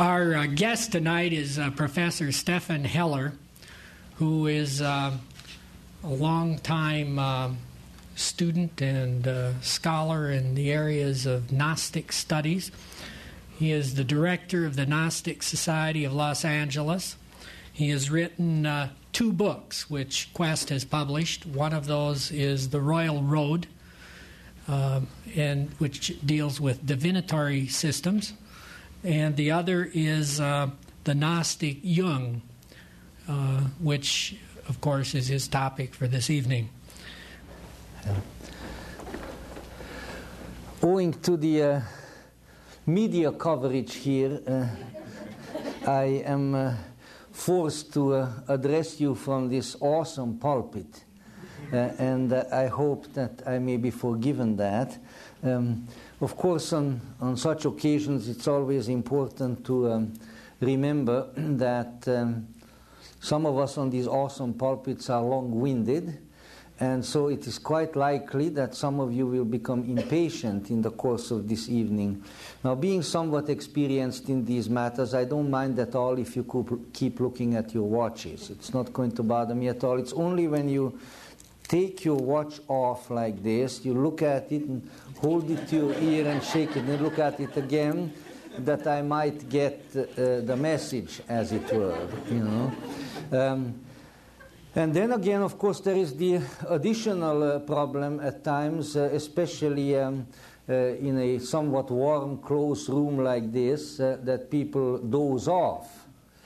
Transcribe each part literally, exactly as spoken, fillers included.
Our uh, guest tonight is uh, Professor Stefan Heller, who is uh, a long-time uh, student and uh, scholar in the areas of Gnostic studies. He is the director of the Gnostic Society of Los Angeles. He has written uh, two books, which Quest has published. One of those is The Royal Road, uh, and which deals with divinatory systems. And the other is uh, the Gnostic Jung, uh, which, of course, is his topic for this evening. Yeah. Owing to the uh, media coverage here, uh, I am uh, forced to uh, address you from this awesome pulpit, uh, and uh, I hope that I may be forgiven that. Um, Of course, on, on such occasions, it's always important to um, remember that um, some of us on these awesome pulpits are long-winded, and so it is quite likely that some of you will become impatient in the course of this evening. Now, being somewhat experienced in these matters, I don't mind at all if you could keep looking at your watches. It's not going to bother me at all. It's only when you take your watch off like this, you look at it and hold it to your ear and shake it and look at it again, that I might get uh, the message, as it were, you know. Um, and then again, of course, there is the additional uh, problem at times, uh, especially um, uh, in a somewhat warm, close room like this, uh, that people doze off.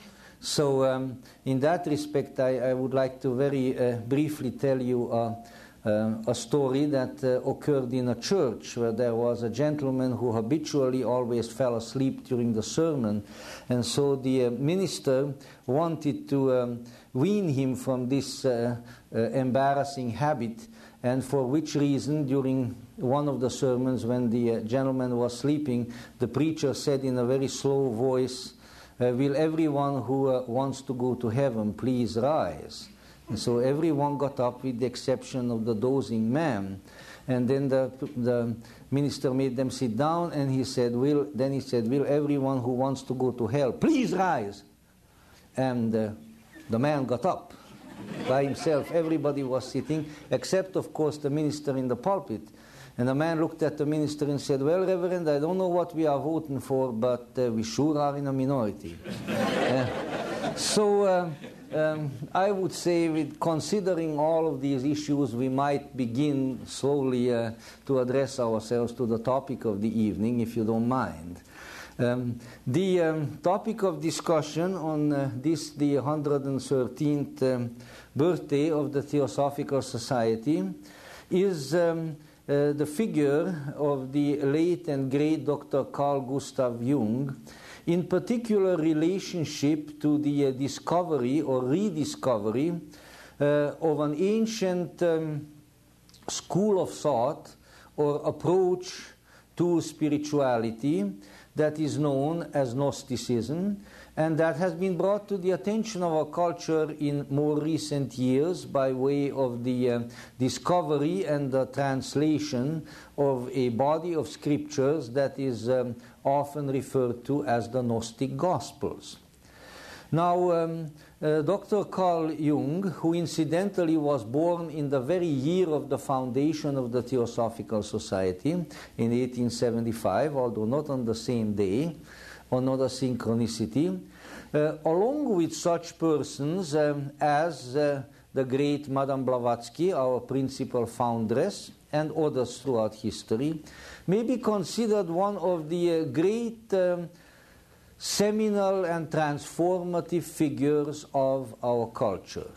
So um, in that respect, I, I would like to very uh, briefly tell you uh, uh, a story that uh, occurred in a church where there was a gentleman who habitually always fell asleep during the sermon. And so the uh, minister wanted to um, wean him from this uh, uh, embarrassing habit, and for which reason, during one of the sermons when the uh, gentleman was sleeping, the preacher said in a very slow voice, Uh, will everyone who uh, wants to go to heaven please rise? And so everyone got up with the exception of the dozing man. And then the, the minister made them sit down, and he said, will, then he said, will everyone who wants to go to hell please rise? And uh, the man got up by himself. Everybody was sitting, except, of course, the minister in the pulpit. And the man looked at the minister and said, well, Reverend, I don't know what we are voting for, but uh, we sure are in a minority. uh, so uh, um, I would say, with considering all of these issues, we might begin slowly uh, to address ourselves to the topic of the evening, if you don't mind. Um, the um, topic of discussion on uh, this, the one hundred thirteenth um, birthday of the Theosophical Society, is Um, Uh, the figure of the late and great Doctor Carl Gustav Jung, in particular relationship to the uh, discovery or rediscovery uh, of an ancient um, school of thought or approach to spirituality that is known as Gnosticism, and that has been brought to the attention of our culture in more recent years by way of the uh, discovery and the translation of a body of scriptures that is um, often referred to as the Gnostic Gospels. Now, um, uh, Doctor Carl Jung, who incidentally was born in the very year of the foundation of the Theosophical Society in eighteen seventy-five, although not on the same day, or not a synchronicity, uh, along with such persons um, as uh, the great Madame Blavatsky, our principal foundress, and others throughout history, may be considered one of the uh, great um, seminal and transformative figures of our culture.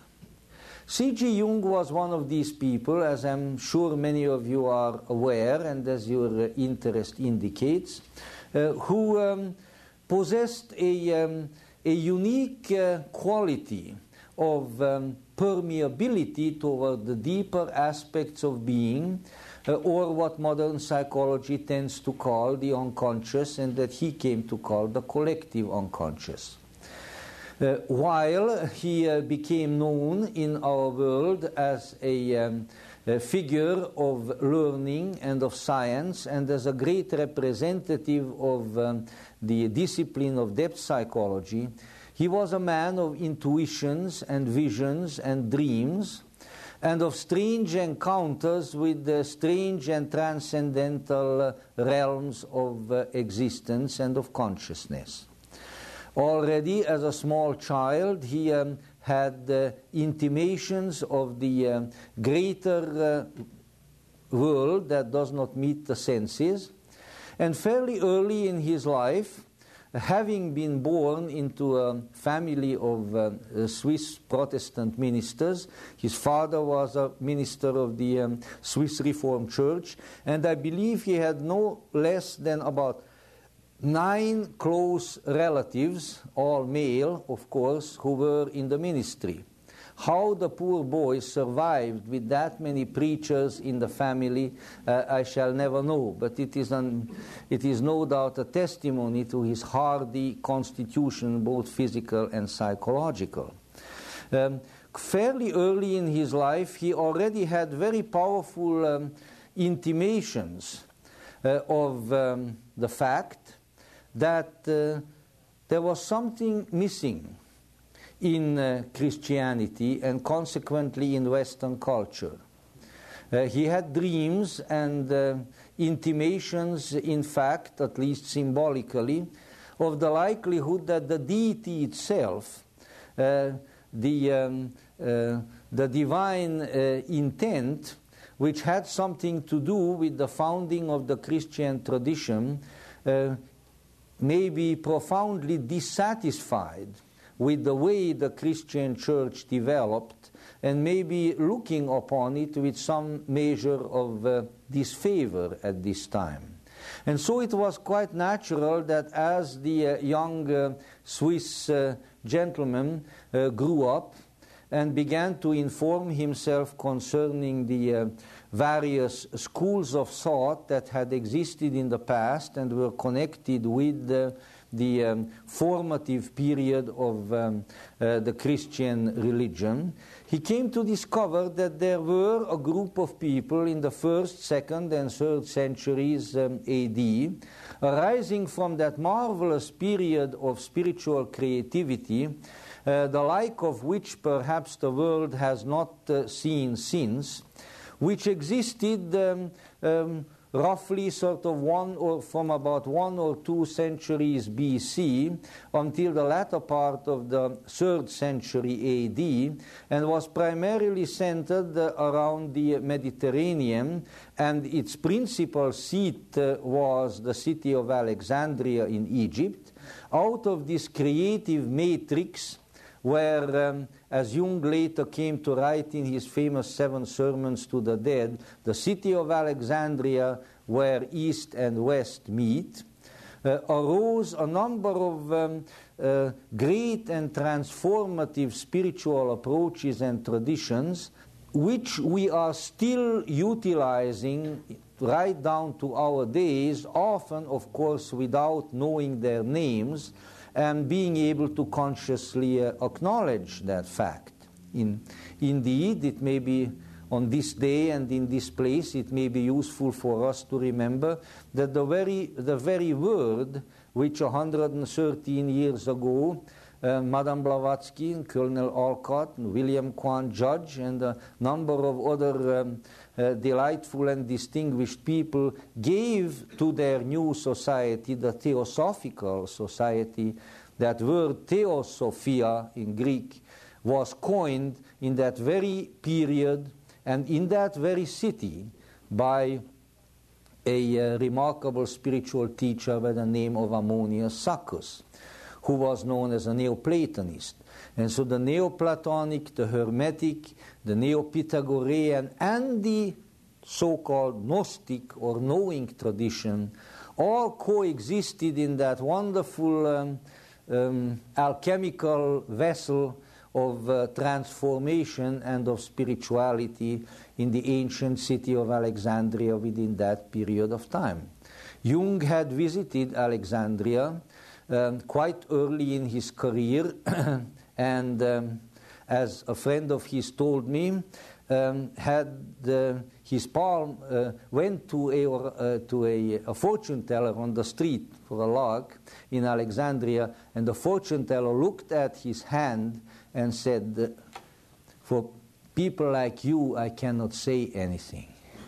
C G Jung was one of these people, as I'm sure many of you are aware, and as your uh, interest indicates, uh, who um, possessed a, um, a unique uh, quality of um, permeability toward the deeper aspects of being, uh, or what modern psychology tends to call the unconscious, and that he came to call the collective unconscious. Uh, while he uh, became known in our world as a um, uh, uh, figure of learning and of science, and as a great representative of um, the discipline of depth psychology, he was a man of intuitions and visions and dreams, and of strange encounters with the strange and transcendental uh, realms of uh, existence and of consciousness. Already as a small child, he um, had uh, intimations of the uh, greater uh, world that does not meet the senses, and fairly early in his life, having been born into a family of uh, Swiss Protestant ministers. His father was a minister of the um, Swiss Reformed Church, and I believe he had no less than about nine close relatives, all male, of course, who were in the ministry. How the poor boy survived with that many preachers in the family, uh, I shall never know. But it is, an, it is no doubt a testimony to his hardy constitution, both physical and psychological. Um, fairly early in his life, he already had very powerful um, intimations uh, of um, the fact that uh, there was something missing in uh, Christianity and consequently in Western culture. Uh, he had dreams and uh, intimations, in fact, at least symbolically, of the likelihood that the deity itself, uh, the, um, uh, the divine uh, intent, which had something to do with the founding of the Christian tradition, uh, may be profoundly dissatisfied with the way the Christian church developed, and maybe looking upon it with some measure of uh, disfavor at this time. And so it was quite natural that as the uh, young uh, Swiss uh, gentleman uh, grew up and began to inform himself concerning the uh, various schools of thought that had existed in the past and were connected with uh, the um, formative period of um, uh, the Christian religion, he came to discover that there were a group of people in the first, second, and third centuries um, A D, arising from that marvelous period of spiritual creativity, uh, the like of which perhaps the world has not uh, seen since, which existed um, um, roughly sort of one or from about one or two centuries B C until the latter part of the third century A D, and was primarily centered uh, around the Mediterranean, and its principal seat uh, was the city of Alexandria in Egypt. Out of this creative matrix, where, um, as Jung later came to write in his famous Seven Sermons to the Dead, the city of Alexandria, where East and West meet, uh, arose a number of um, uh, great and transformative spiritual approaches and traditions, which we are still utilizing right down to our days, often, of course, without knowing their names, and being able to consciously uh, acknowledge that fact. In, indeed, it may be on this day and in this place, it may be useful for us to remember that the very, the very word which one hundred thirteen years ago uh, Madame Blavatsky and Colonel Alcott and William Quan Judge and a number of other um, uh, delightful and distinguished people gave to their new society, the Theosophical Society. That word Theosophia in Greek was coined in that very period and in that very city by a uh, remarkable spiritual teacher by the name of Ammonius Saccus, who was known as a Neoplatonist. And so the Neoplatonic, the Hermetic, the Neo-Pythagorean, and the so-called Gnostic or knowing tradition all coexisted in that wonderful um, um, alchemical vessel of uh, transformation and of spirituality in the ancient city of Alexandria within that period of time. Jung had visited Alexandria um, quite early in his career, and um, as a friend of his told me, um, had uh, his palm, uh, went to, a, uh, to a, a fortune teller on the street for a lark in Alexandria, and the fortune teller looked at his hand and said, for people like you, I cannot say anything.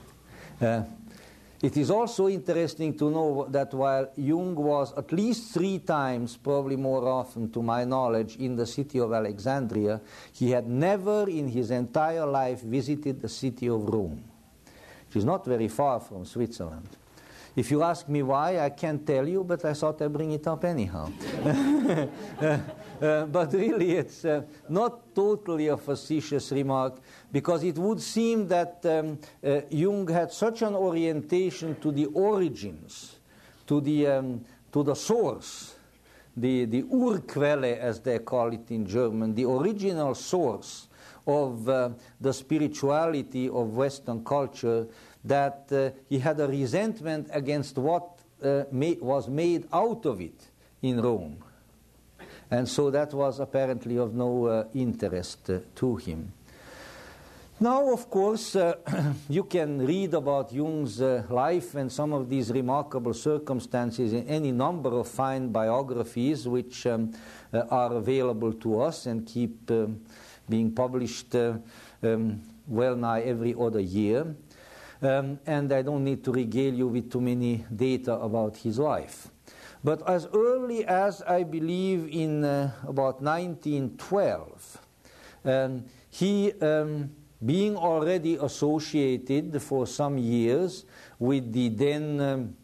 Uh, It is also interesting to know that while Jung was at least three times, probably more often to my knowledge, in the city of Alexandria, he had never in his entire life visited the city of Rome, which is not very far from Switzerland. If you ask me why, I can't tell you, but I thought I'd bring it up anyhow. uh, uh, but really, it's uh, not totally a facetious remark, because it would seem that um, uh, Jung had such an orientation to the origins, to the, um, to the source, the, the Urquelle, as they call it in German, the original source of uh, the spirituality of Western culture, that uh, he had a resentment against what uh, ma- was made out of it in Rome. And so that was apparently of no uh, interest uh, to him. Now, of course, uh, you can read about Jung's uh, life and some of these remarkable circumstances in any number of fine biographies which um, uh, are available to us and keep um, being published uh, um, well nigh every other year. Um, and I don't need to regale you with too many data about his life. But as early as, I believe, in uh, about nineteen twelve, um, he, um, being already associated for some years with the then um,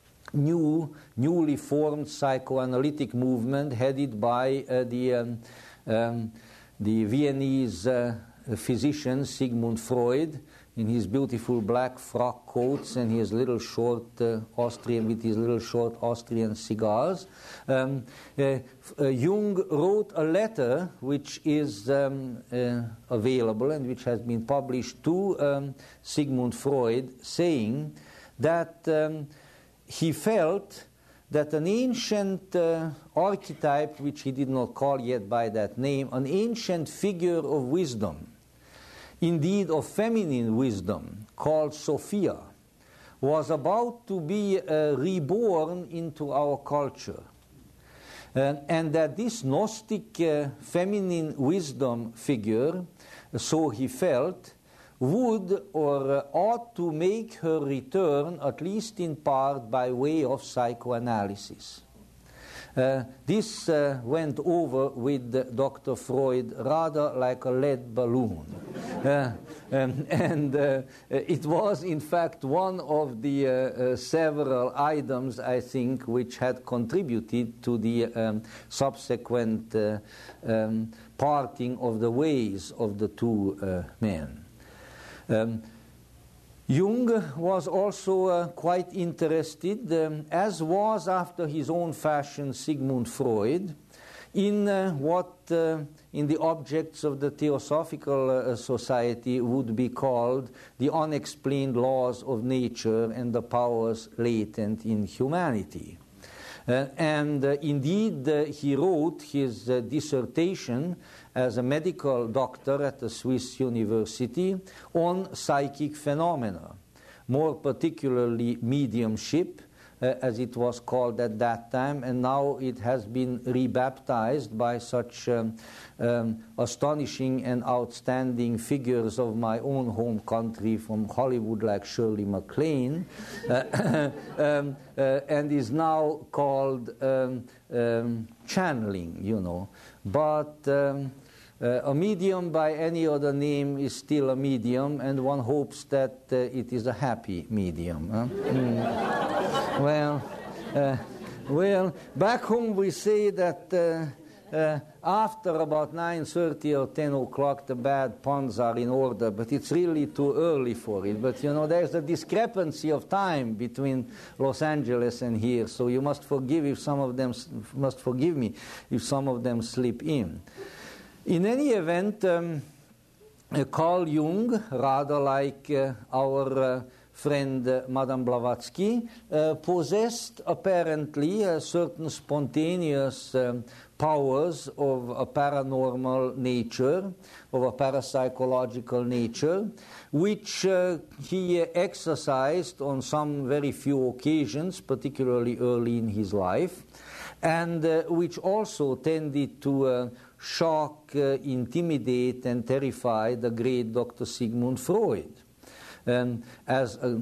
new, newly formed psychoanalytic movement headed by uh, the, um, um, the Viennese uh, physician Sigmund Freud, in his beautiful black frock coats and his little short uh, Austrian, with his little short Austrian cigars. Um, uh, uh, Jung wrote a letter which is um, uh, available and which has been published to um, Sigmund Freud, saying that um, he felt that an ancient uh, archetype, which he did not call yet by that name, an ancient figure of wisdom, indeed of feminine wisdom, called Sophia, was about to be uh, reborn into our culture. Uh, and that this Gnostic uh, feminine wisdom figure, so he felt, would or uh, ought to make her return, at least in part, by way of psychoanalysis. Uh, this uh, went over with uh, Doctor Freud rather like a lead balloon. Uh, um, and uh, it was, in fact, one of the uh, uh, several items, I think, which had contributed to the um, subsequent uh, um, parting of the ways of the two uh, men. Um, Jung was also uh, quite interested, um, as was after his own fashion Sigmund Freud, in uh, what uh, in the objects of the Theosophical uh, Society would be called the unexplained laws of nature and the powers latent in humanity. Uh, and uh, indeed, uh, he wrote his uh, dissertation as a medical doctor at the Swiss University on psychic phenomena, more particularly mediumship, uh, as it was called at that time, and now it has been rebaptized by such um, um, astonishing and outstanding figures of my own home country from Hollywood, like Shirley MacLaine, uh, um, uh, and is now called um, um, channeling, you know. But um, Uh, a medium by any other name is still a medium, and one hopes that uh, it is a happy medium. Huh? Mm. Well, uh, well, back home we say that uh, uh, after about nine thirty or ten o'clock the bad puns are in order, but it's really too early for it. But you know, there's a discrepancy of time between Los Angeles and here, so you must forgive if some of them must forgive me if some of them slip in. In any event, um, uh, Carl Jung, rather like uh, our uh, friend uh, Madame Blavatsky uh, possessed apparently a certain spontaneous um, powers of a paranormal nature, of a parapsychological nature, which uh, he uh, exercised on some very few occasions, particularly early in his life, and uh, which also tended to uh, shock, uh, intimidate, and terrify the great Doctor Sigmund Freud. Um, as uh,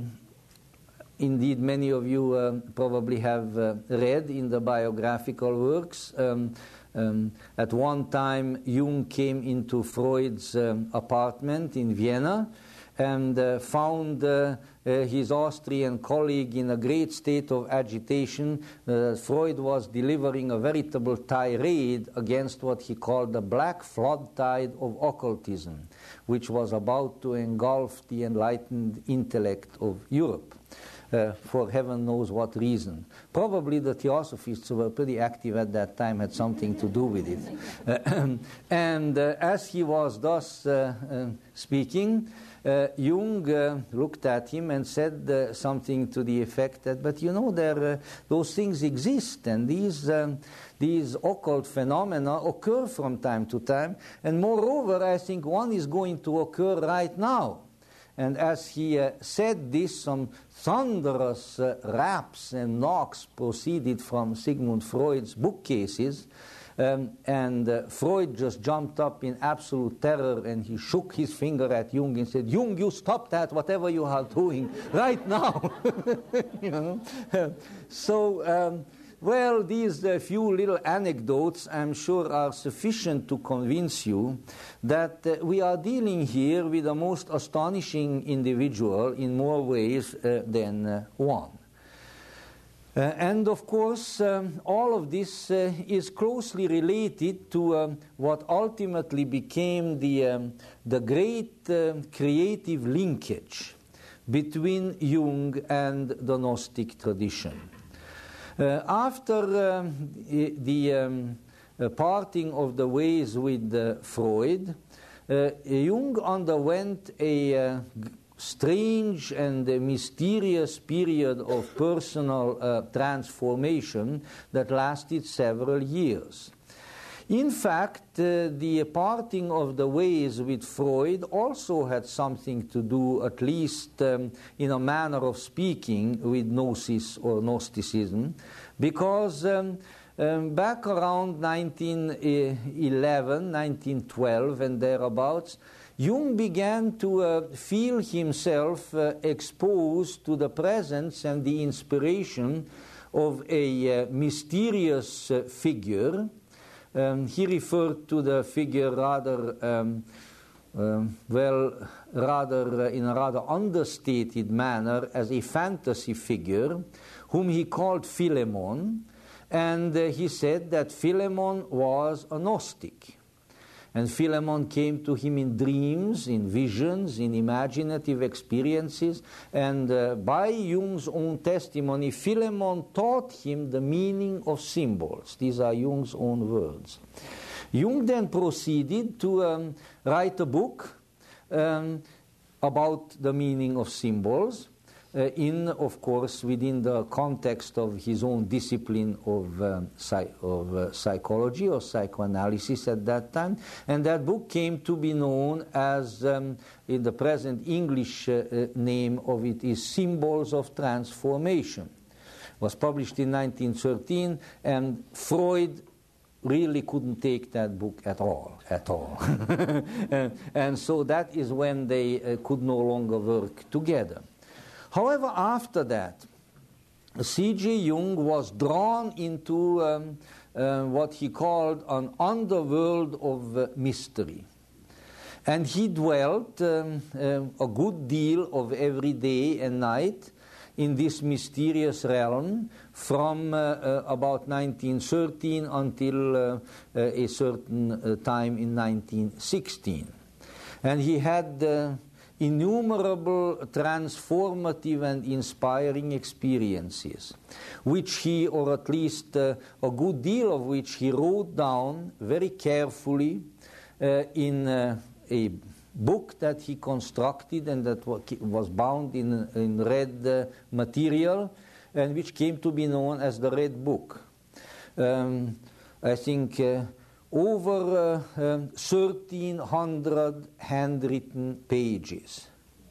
indeed many of you uh, probably have uh, read in the biographical works, um, um, at one time Jung came into Freud's um, apartment in Vienna and uh, found uh, uh, his Austrian colleague in a great state of agitation. Uh, Freud was delivering a veritable tirade against what he called the black flood tide of occultism, which was about to engulf the enlightened intellect of Europe. Uh, for heaven knows what reason. Probably the Theosophists who were pretty active at that time had something to do with it. Uh, and uh, as he was thus uh, uh, speaking, uh, Jung uh, looked at him and said uh, something to the effect that, but you know, there, uh, those things exist, and these, um, these occult phenomena occur from time to time, and moreover, I think one is going to occur right now. And as he uh, said this, some thunderous uh, raps and knocks proceeded from Sigmund Freud's bookcases, um, and uh, Freud just jumped up in absolute terror, and he shook his finger at Jung and said, "Jung, you stop that, whatever you are doing, right now." You know? So, um, well, these uh, few little anecdotes, I'm sure, are sufficient to convince you that uh, we are dealing here with a most astonishing individual in more ways uh, than uh, one. Uh, and of course, um, all of this uh, is closely related to um, what ultimately became the, um, the great uh, creative linkage between Jung and the Gnostic tradition. Uh, after um, the, the um, uh, parting of the ways with uh, Freud, uh, Jung underwent a uh, strange and uh, mysterious period of personal uh, transformation that lasted several years. In fact, uh, the parting of the ways with Freud also had something to do, at least um, in a manner of speaking, with Gnosis or Gnosticism, because um, um, back around nineteen eleven, nineteen twelve and thereabouts, Jung began to uh, feel himself uh, exposed to the presence and the inspiration of a uh, mysterious uh, figure. Um, he referred to the figure rather, um, um, well, rather uh, in a rather understated manner as a fantasy figure, whom he called Philemon, and uh, he said that Philemon was a Gnostic. And Philemon came to him in dreams, in visions, in imaginative experiences, and uh, by Jung's own testimony, Philemon taught him the meaning of symbols. These are Jung's own words. Jung then proceeded to um, write a book um, about the meaning of symbols, Uh, in, of course, within the context of his own discipline of, um, psych of uh, psychology or psychoanalysis at that time. And that book came to be known as, um, in the present English uh, uh, name of it is Symbols of Transformation. It was published in nineteen thirteen, and Freud really couldn't take that book at all, at all. and, and so that is when they uh, could no longer work together. However, after that, C G Jung was drawn into um, uh, what he called an underworld of uh, mystery. And he dwelt um, uh, a good deal of every day and night in this mysterious realm from uh, uh, about nineteen thirteen until uh, uh, a certain uh, time in nineteen sixteen. And he had uh, innumerable transformative and inspiring experiences, which he, or at least uh, a good deal of which he wrote down very carefully uh, in uh, a book that he constructed and that was bound in, in red uh, material, and which came to be known as the Red Book. Um, I think uh, over uh, um, thirteen hundred handwritten pages,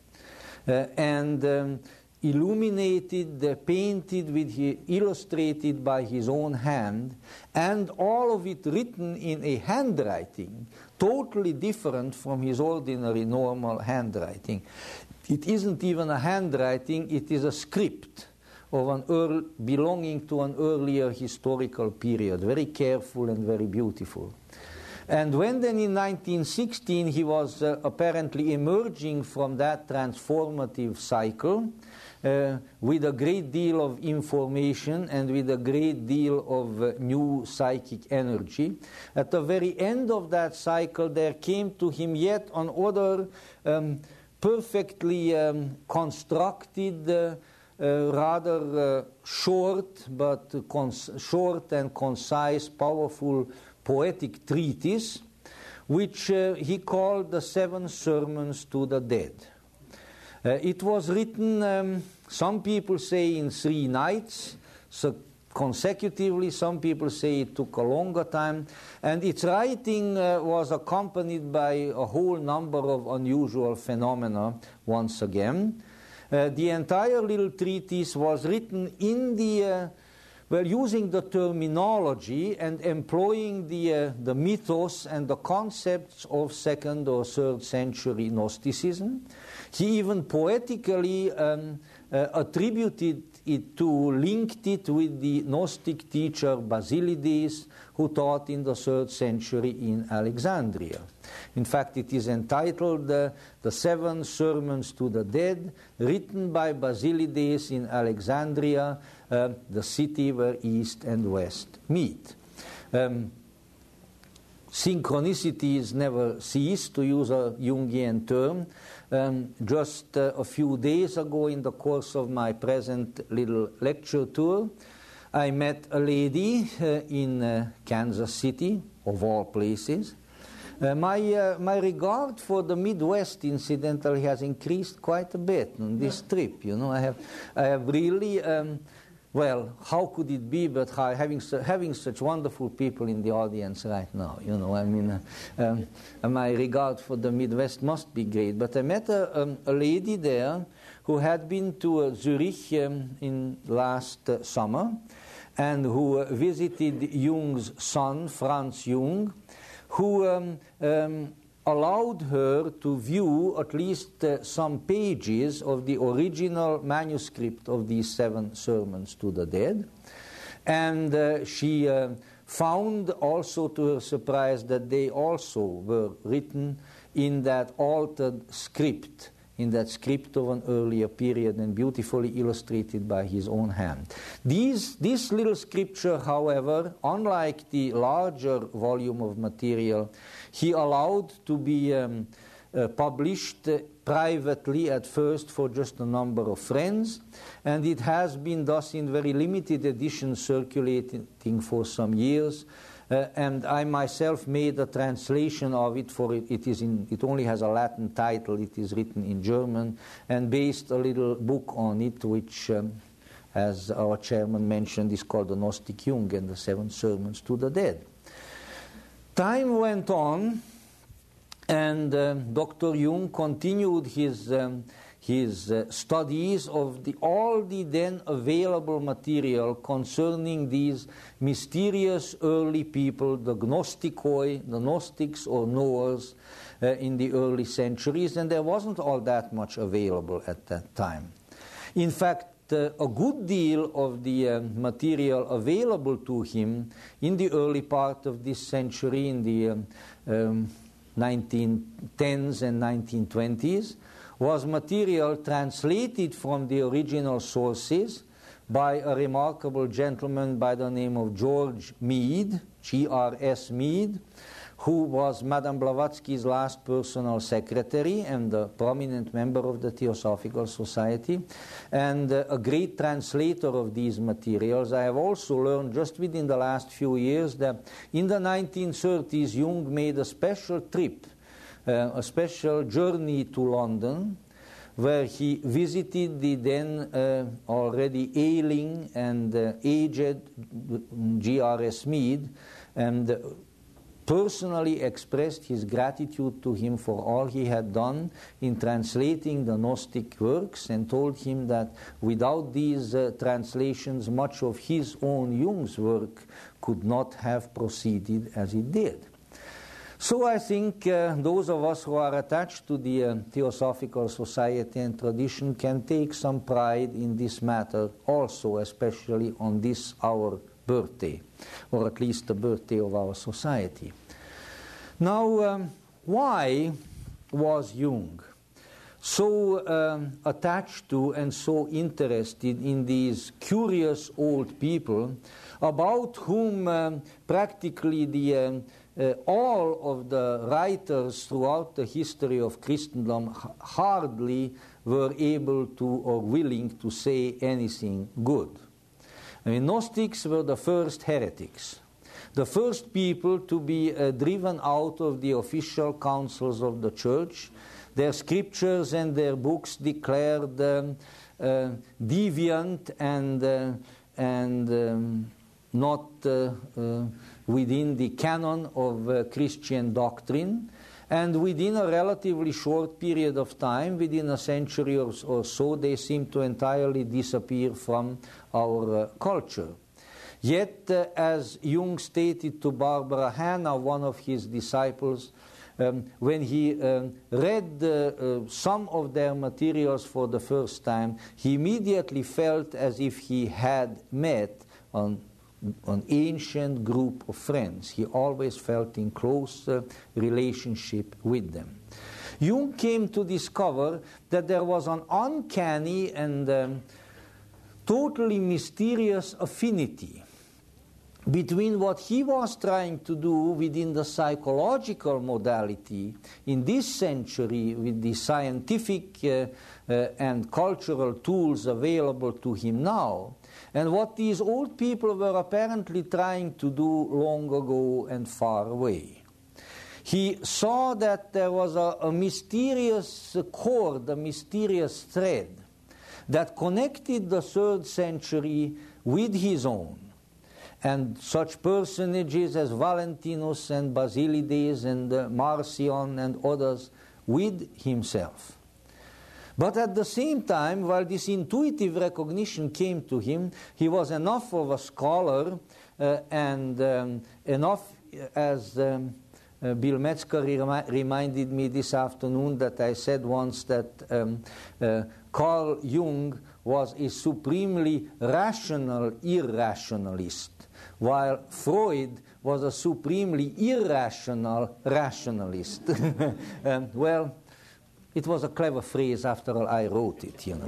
uh, and um, illuminated, uh, painted, with he, illustrated by his own hand, and all of it written in a handwriting totally different from his ordinary normal handwriting. It isn't even a handwriting, it is a script of an earl belonging to an earlier historical period, very careful and very beautiful. And when then in nineteen sixteen he was uh, apparently emerging from that transformative cycle uh, with a great deal of information and with a great deal of uh, new psychic energy, at the very end of that cycle there came to him yet another um, perfectly um, constructed uh, Uh, rather uh, short, but cons short and concise, powerful poetic treatise, which uh, he called the Seven Sermons to the Dead. Uh, it was written, um, some people say in three nights, so consecutively, some people say it took a longer time, and its writing uh, was accompanied by a whole number of unusual phenomena once again. Uh, the entire little treatise was written in the, uh, well, using the terminology and employing the, uh, the mythos and the concepts of second or third century Gnosticism. He even poetically um, uh, attributed it to, linked it with the Gnostic teacher Basilides, who taught in the third century in Alexandria. In fact, it is entitled uh, The Seven Sermons to the Dead, written by Basilides in Alexandria, uh, the city where East and West meet. Um, synchronicities never cease, to use a Jungian term. Um, just uh, a few days ago, in the course of my present little lecture tour, I met a lady uh, in uh, Kansas City, of all places. Uh, my, uh, my regard for the Midwest, incidentally, has increased quite a bit on this trip. You know, I have, I have really, um, well, how could it be but how, having, su having such wonderful people in the audience right now, you know, I mean, uh, um, my regard for the Midwest must be great. But I met a, um, a lady there who had been to uh, Zurich um, in last uh, summer, and who uh, visited Jung's son, Franz Jung, who um, um, allowed her to view at least uh, some pages of the original manuscript of these seven sermons to the dead. And uh, she uh, found also, to her surprise, that they also were written in that altered script, in that script of an earlier period, and beautifully illustrated by his own hand. These, this little scripture, however, unlike the larger volume of material, he allowed to be um, uh, published uh, privately at first for just a number of friends, and it has been thus in very limited edition circulating for some years. Uh, and I myself made a translation of it, for it, it, is in, it only has a Latin title, it is written in German, and based a little book on it, which, um, as our chairman mentioned, is called The Gnostic Jung and the Seven Sermons to the Dead. Time went on, and um, Doctor Jung continued his, um, his uh, studies of the, all the then available material concerning these mysterious early people, the Gnostikoi, the Gnostics or knowers uh, in the early centuries, and there wasn't all that much available at that time. In fact, uh, a good deal of the uh, material available to him in the early part of this century, in the um, um, nineteen tens and nineteen twenties, was material translated from the original sources by a remarkable gentleman by the name of George Mead, G R S Mead, who was Madame Blavatsky's last personal secretary and a prominent member of the Theosophical Society, and uh, a great translator of these materials. I have also learned just within the last few years that in the nineteen thirties Jung made a special trip uh, a special journey to London, where he visited the then uh, already ailing and uh, aged G R S Mead, and personally expressed his gratitude to him for all he had done in translating the Gnostic works, and told him that without these uh, translations, much of his own Jung's work could not have proceeded as it did. So I think uh, those of us who are attached to the uh, Theosophical Society and tradition can take some pride in this matter also, especially on this our birthday, or at least the birthday of our society. Now, um, why was Jung so um, attached to and so interested in these curious old people about whom um, practically the um, uh, all of the writers throughout the history of Christendom hardly were able to or willing to say anything good? I mean, Gnostics were the first heretics, the first people to be uh, driven out of the official councils of the church. Their scriptures and their books declared um, uh, deviant and, uh, and um, not uh, uh, within the canon of uh, Christian doctrine. And within a relatively short period of time, within a century or, or so, they seem to entirely disappear from our uh, culture. Yet, uh, as Jung stated to Barbara Hanna, one of his disciples, um, when he um, read uh, uh, some of their materials for the first time, he immediately felt as if he had met an an ancient group of friends. He always felt in close uh, relationship with them. Jung came to discover that there was an uncanny and um, totally mysterious affinity between what he was trying to do within the psychological modality in this century with the scientific uh, uh, and cultural tools available to him now, and what these old people were apparently trying to do long ago and far away. He saw that there was a, a mysterious cord, a mysterious thread that connected the third century with his own. And such personages as Valentinus and Basilides and uh, Marcion and others with himself. But at the same time, while this intuitive recognition came to him, he was enough of a scholar uh, and um, enough, as um, uh, Bill Metzger remi- reminded me this afternoon, that I said once that um, uh, Carl Jung was a supremely rational irrationalist, while Freud was a supremely irrational rationalist. um, well, it was a clever phrase, after all, I wrote it, you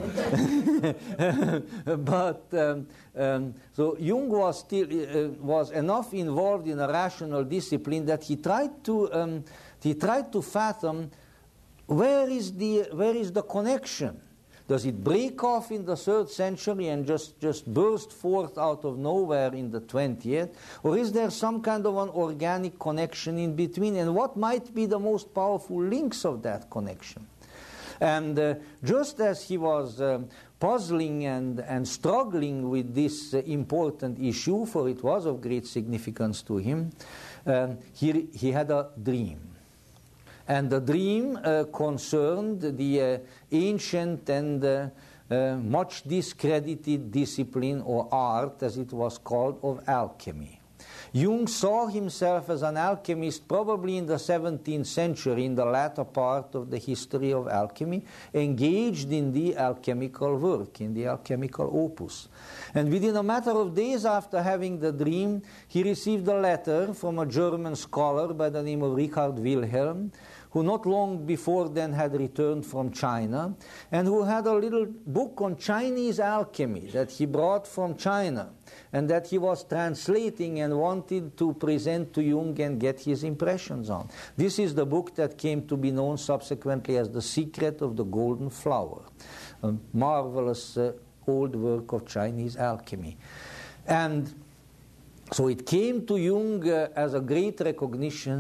know. But, um, um, so Jung was still, uh, was enough involved in a rational discipline that he tried to, um, he tried to fathom where is the, where is the connection? Does it break off in the third century and just, just burst forth out of nowhere in the twentieth? Or is there some kind of an organic connection in between? And what might be the most powerful links of that connection? And uh, just as he was um, puzzling and, and struggling with this uh, important issue, for it was of great significance to him, um, he, he had a dream. And the dream uh, concerned the uh, ancient and uh, uh, much discredited discipline or art, as it was called, of alchemy. Jung saw himself as an alchemist probably in the seventeenth century, in the latter part of the history of alchemy, engaged in the alchemical work, in the alchemical opus. And within a matter of days after having the dream, he received a letter from a German scholar by the name of Richard Wilhelm, who not long before then had returned from China, and who had a little book on Chinese alchemy that he brought from China, and that he was translating and wanted to present to Jung and get his impressions on. This is the book that came to be known subsequently as The Secret of the Golden Flower, a marvelous uh, old work of Chinese alchemy. And so it came to Jung uh, as a great recognition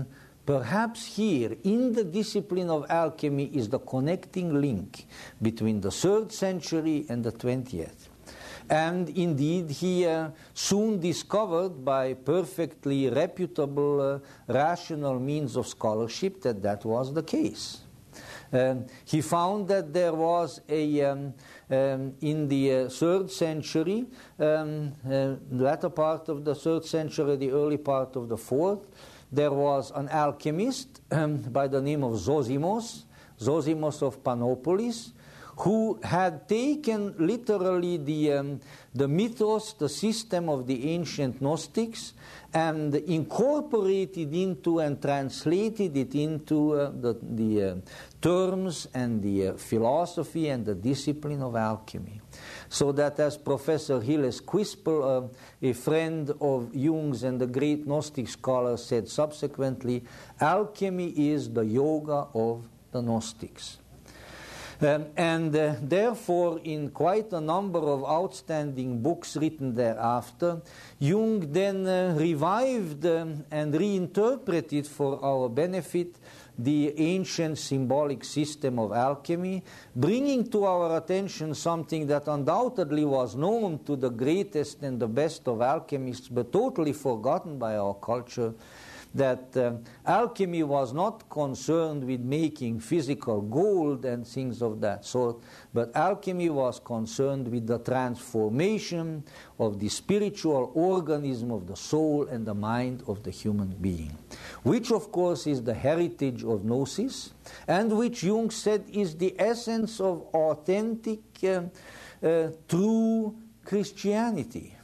perhaps here, in the discipline of alchemy, is the connecting link between the third century and the twentieth. And indeed, he uh, soon discovered by perfectly reputable, uh, rational means of scholarship that that was the case. Um, he found that there was a, um, um, in the uh, third century, um, uh, latter part of the third century, the early part of the fourth, there was an alchemist um, by the name of Zosimos, Zosimos of Panopolis, who had taken literally the, um, the mythos, the system of the ancient Gnostics, and incorporated into and translated it into uh, the, the uh, terms and the uh, philosophy and the discipline of alchemy. So that, as Professor Gilles Quispel, uh, a friend of Jung's and the great Gnostic scholar, said subsequently, alchemy is the yoga of the Gnostics. Um, and uh, therefore, in quite a number of outstanding books written thereafter, Jung then uh, revived um, and reinterpreted for our benefit the ancient symbolic system of alchemy, bringing to our attention something that undoubtedly was known to the greatest and the best of alchemists, but totally forgotten by our culture, that uh, alchemy was not concerned with making physical gold and things of that sort, but alchemy was concerned with the transformation of the spiritual organism of the soul and the mind of the human being, which of course is the heritage of Gnosis, and which Jung said is the essence of authentic, uh, uh, true Christianity.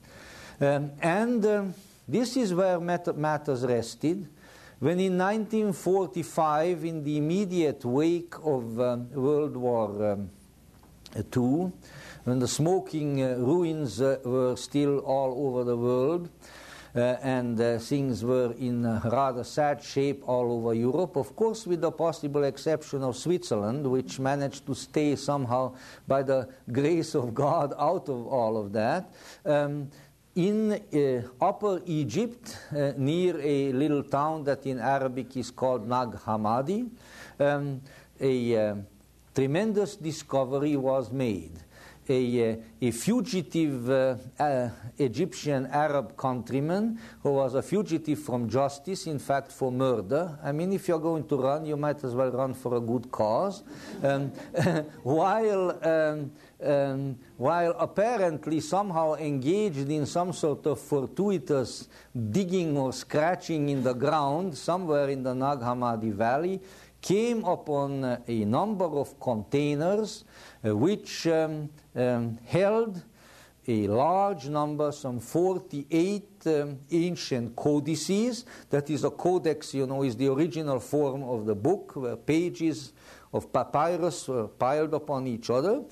Um, and uh, This is where matters rested, when in nineteen forty-five, in the immediate wake of um, World War um, Two, when the smoking uh, ruins uh, were still all over the world, uh, and uh, things were in uh, rather sad shape all over Europe, of course with the possible exception of Switzerland, which managed to stay somehow by the grace of God out of all of that. Um, In uh, Upper Egypt, uh, near a little town that in Arabic is called Nag Hammadi, um, a uh, tremendous discovery was made. A, uh, a fugitive uh, uh, Egyptian Arab countryman who was a fugitive from justice, in fact for murder. I mean, if you're going to run, you might as well run for a good cause. Um, while... Um, Um, while apparently somehow engaged in some sort of fortuitous digging or scratching in the ground somewhere in the Nag Hammadi Valley, came upon uh, a number of containers uh, which um, um, held a large number, some forty-eight um, ancient codices. That is, a codex, you know, is the original form of the book, where pages of papyrus were piled upon each other.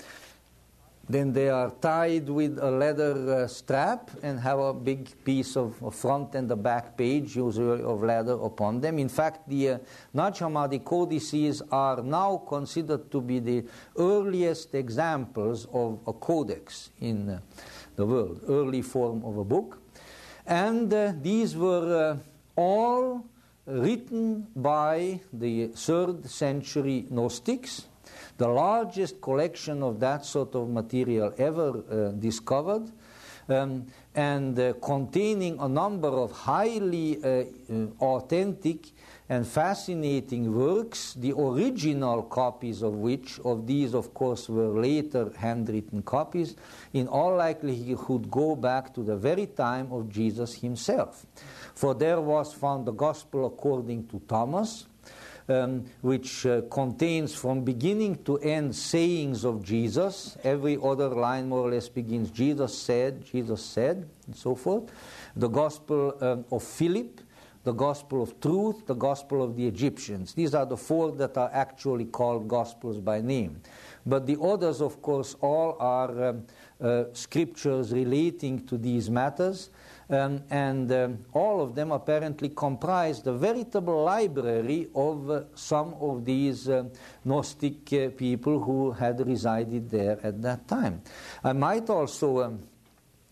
Then they are tied with a leather uh, strap and have a big piece of a front and the back page, usually of leather, upon them. In fact, the uh, Nag Hammadi codices are now considered to be the earliest examples of a codex in uh, the world, early form of a book. And uh, these were uh, all written by the third century Gnostics, the largest collection of that sort of material ever uh, discovered, um, and uh, containing a number of highly uh, uh, authentic and fascinating works, the original copies of which, of these of course were later handwritten copies, in all likelihood go back to the very time of Jesus himself. For there was found the Gospel according to Thomas, Um, which uh, contains from beginning to end sayings of Jesus. Every other line more or less begins, Jesus said, Jesus said, and so forth. The Gospel um, of Philip, the Gospel of Truth, the Gospel of the Egyptians. These are the four that are actually called Gospels by name. But the others, of course, all are um, uh, scriptures relating to these matters. Um, and um, all of them apparently comprise the veritable library of uh, some of these uh, Gnostic uh, people who had resided there at that time. I might also um,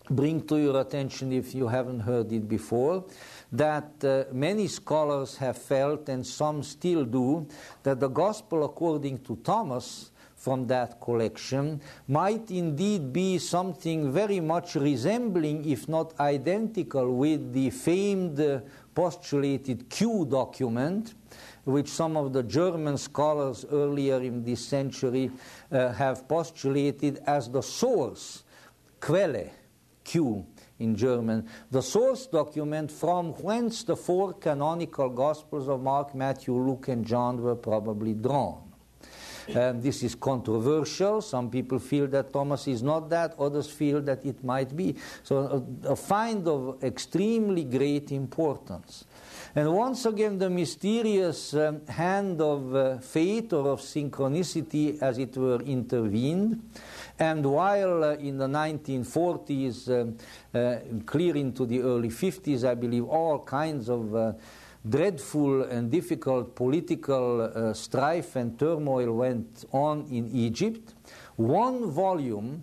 bring to your attention, if you haven't heard it before, that uh, many scholars have felt, and some still do, that the Gospel according to Thomas from that collection might indeed be something very much resembling, if not identical, with the famed uh, postulated Q document, which some of the German scholars earlier in this century uh, have postulated as the source, Quelle, Q in German, the source document from whence the four canonical Gospels of Mark, Matthew, Luke, and John were probably drawn. Um, this is controversial. Some people feel that Thomas is not that, others feel that it might be. So a, a find of extremely great importance. And once again, the mysterious um, hand of uh, fate or of synchronicity, as it were, intervened. And while uh, in the nineteen forties, um, uh, clear into the early fifties, I believe, all kinds of uh, dreadful and difficult political uh, strife and turmoil went on in Egypt, one volume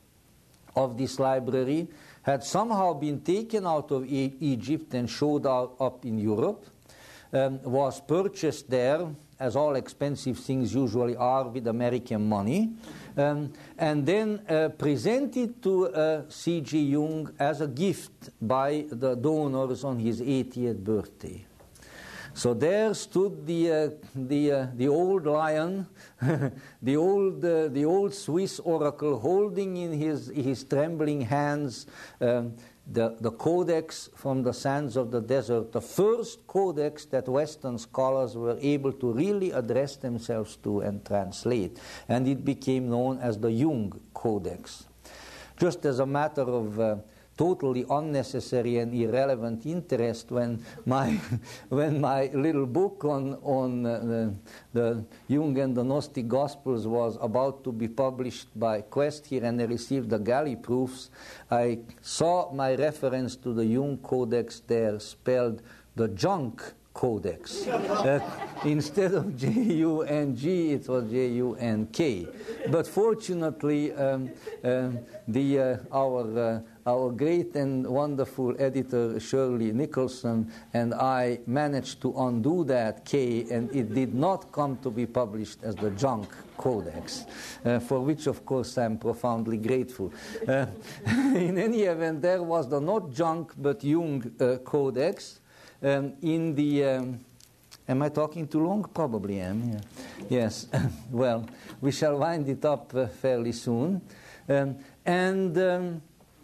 of this library had somehow been taken out of e- Egypt and showed out up in Europe, um, was purchased there, as all expensive things usually are, with American money, um, and then uh, presented to uh, C G Jung as a gift by the donors on his eightieth birthday. So there stood the uh, the uh, the old lion, the old uh, the old Swiss oracle, holding in his his trembling hands um, the the codex from the sands of the desert, the first codex that Western scholars were able to really address themselves to and translate, and it became known as the Jung Codex. Just as a matter of uh, totally unnecessary and irrelevant interest, when my when my little book on on uh, the, the Jung and the Gnostic Gospels was about to be published by Quest here, and I received the galley proofs, I saw my reference to the Jung Codex there spelled the Junk Codex. Uh, instead of J U N G, it was J U N K. But fortunately, um, um, the uh, our uh, our great and wonderful editor Shirley Nicholson and I managed to undo that K, and it did not come to be published as the Junk Codex, uh, for which, of course, I'm profoundly grateful. Uh, in any event, there was the not Junk but Jung uh, Codex. Um, in the, um, am I talking too long? Probably am, yeah. Yes. Well, we shall wind it up uh, fairly soon. Um, and um,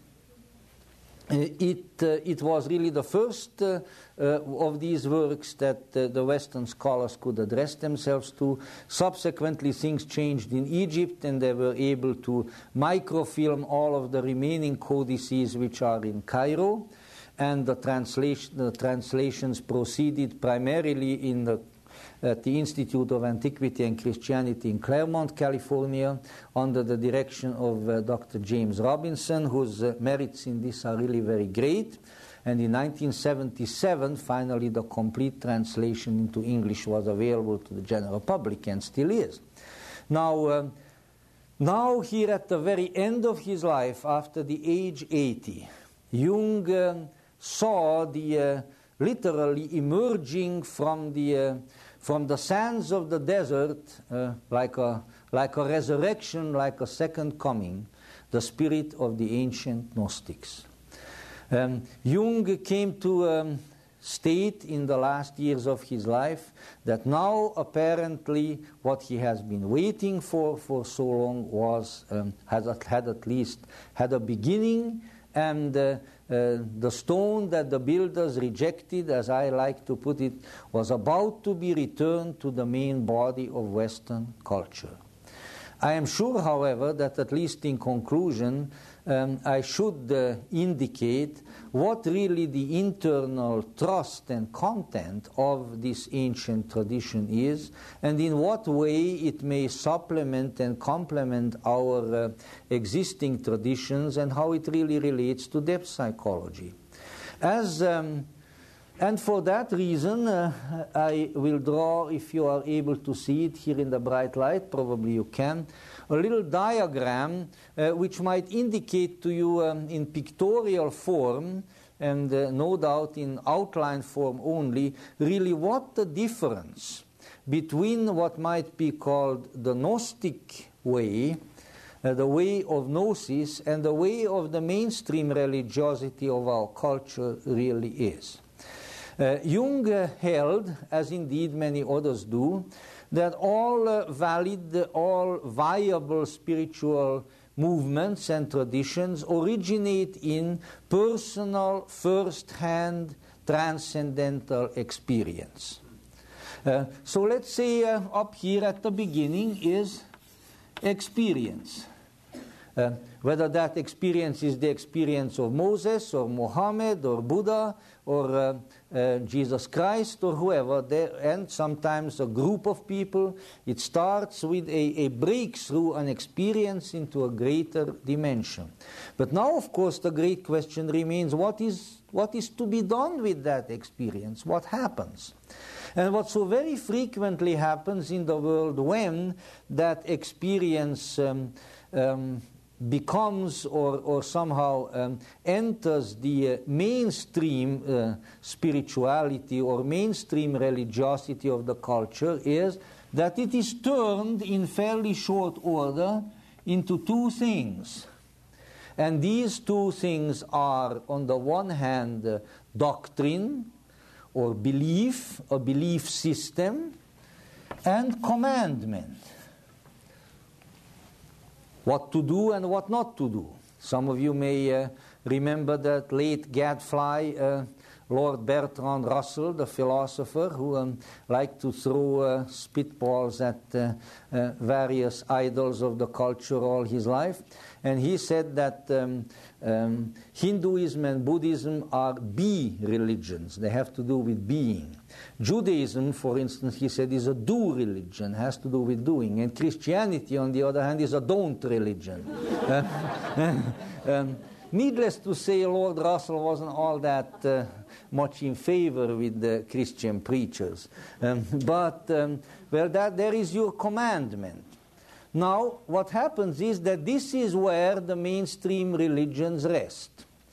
it, uh, it was really the first uh, uh, of these works that uh, the Western scholars could address themselves to. Subsequently, things changed in Egypt, and they were able to microfilm all of the remaining codices which are in Cairo. And the, translation, the translations proceeded primarily in the, at the Institute of Antiquity and Christianity in Claremont, California, under the direction of uh, Doctor James Robinson, whose uh, merits in this are really very great. And in nineteen seventy-seven, finally, the complete translation into English was available to the general public, and still is. Now, um, now here at the very end of his life, after the age eighty, Jung um, saw the uh, literally emerging from the uh, from the sands of the desert uh, like a like a resurrection, like a second coming, the spirit of the ancient Gnostics. Um, Jung came to um, state in the last years of his life that now apparently what he has been waiting for for so long was um, has had at least had a beginning. And uh, uh, the stone that the builders rejected, as I like to put it, was about to be returned to the main body of Western culture. I am sure, however, that at least in conclusion, um, I should uh, indicate what really the internal thrust and content of this ancient tradition is, and in what way it may supplement and complement our uh, existing traditions, and how it really relates to depth psychology. As um, And for that reason, uh, I will draw, if you are able to see it here in the bright light, probably you can, a little diagram uh, which might indicate to you um, in pictorial form and uh, no doubt in outline form only, really what the difference between what might be called the Gnostic way, uh, the way of Gnosis, and the way of the mainstream religiosity of our culture really is. Uh, Jung uh, held, as indeed many others do, that all uh, valid, all viable spiritual movements and traditions originate in personal, first-hand, transcendental experience. Uh, so let's say uh, up here at the beginning is experience. Uh, whether that experience is the experience of Moses or Muhammad or Buddha or uh, uh, Jesus Christ or whoever, there, and sometimes a group of people, it starts with a, a breakthrough, an experience into a greater dimension. But now, of course, the great question remains, what is, what is to be done with that experience? What happens? And what so very frequently happens in the world when that experience um, um, becomes or, or somehow um, enters the uh, mainstream uh, spirituality or mainstream religiosity of the culture is that it is turned in fairly short order into two things. And these two things are, on the one hand, uh, doctrine or belief, a belief system, and commandment. What to do and what not to do. Some of you may uh, remember that late gadfly, uh, Lord Bertrand Russell, the philosopher, who um, liked to throw uh, spitballs at uh, uh, various idols of the culture all his life. And he said that um, um, Hinduism and Buddhism are be religions. They have to do with being. Judaism, for instance, he said, is a do religion, has to do with doing. And Christianity, on the other hand, is a don't religion. uh, um, needless to say, Lord Russell wasn't all that uh, much in favor with the Christian preachers. Um, but, um, well, that there is your commandment. Now, what happens is that this is where the mainstream religions rest.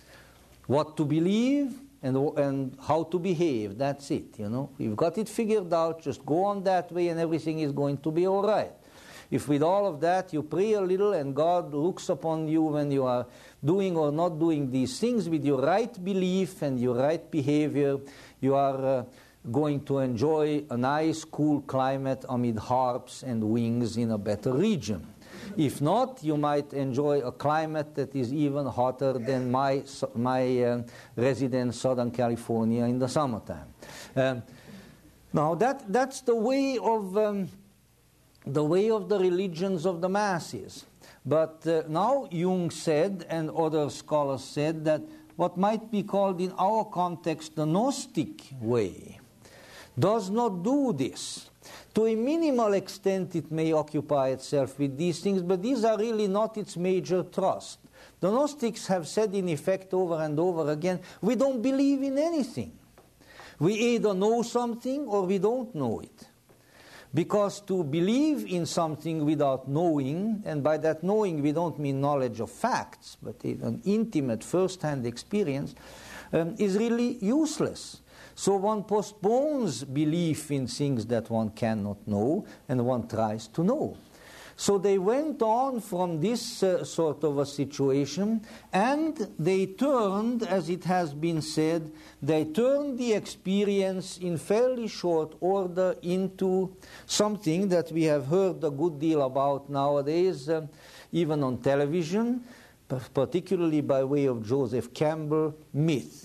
What to believe and, and how to behave, that's it, you know. You've got it figured out, just go on that way and everything is going to be all right. If with all of that you pray a little and God looks upon you when you are doing or not doing these things with your right belief and your right behavior, you are uh, going to enjoy a nice, cool climate amid harps and wings in a better region. If not, you might enjoy a climate that is even hotter than my, my uh, residence, Southern California, in the summertime. Um, now, that, that's the way of um, the way of the religions of the masses. But uh, now Jung said, and other scholars said, that what might be called in our context the Gnostic way does not do this. To a minimal extent it may occupy itself with these things, but these are really not its major thrust. The Gnostics have said in effect over and over again, we don't believe in anything. We either know something or we don't know it. Because to believe in something without knowing, and by that knowing we don't mean knowledge of facts, but an intimate first-hand experience, um, is really useless. So one postpones belief in things that one cannot know, and one tries to know. So they went on from this uh, sort of a situation, and they turned, as it has been said, they turned the experience in fairly short order into something that we have heard a good deal about nowadays, uh, even on television, particularly by way of Joseph Campbell, myth.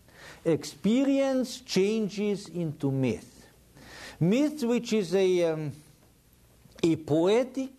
Experience changes into myth. Myth, which is a... Um, a poetic,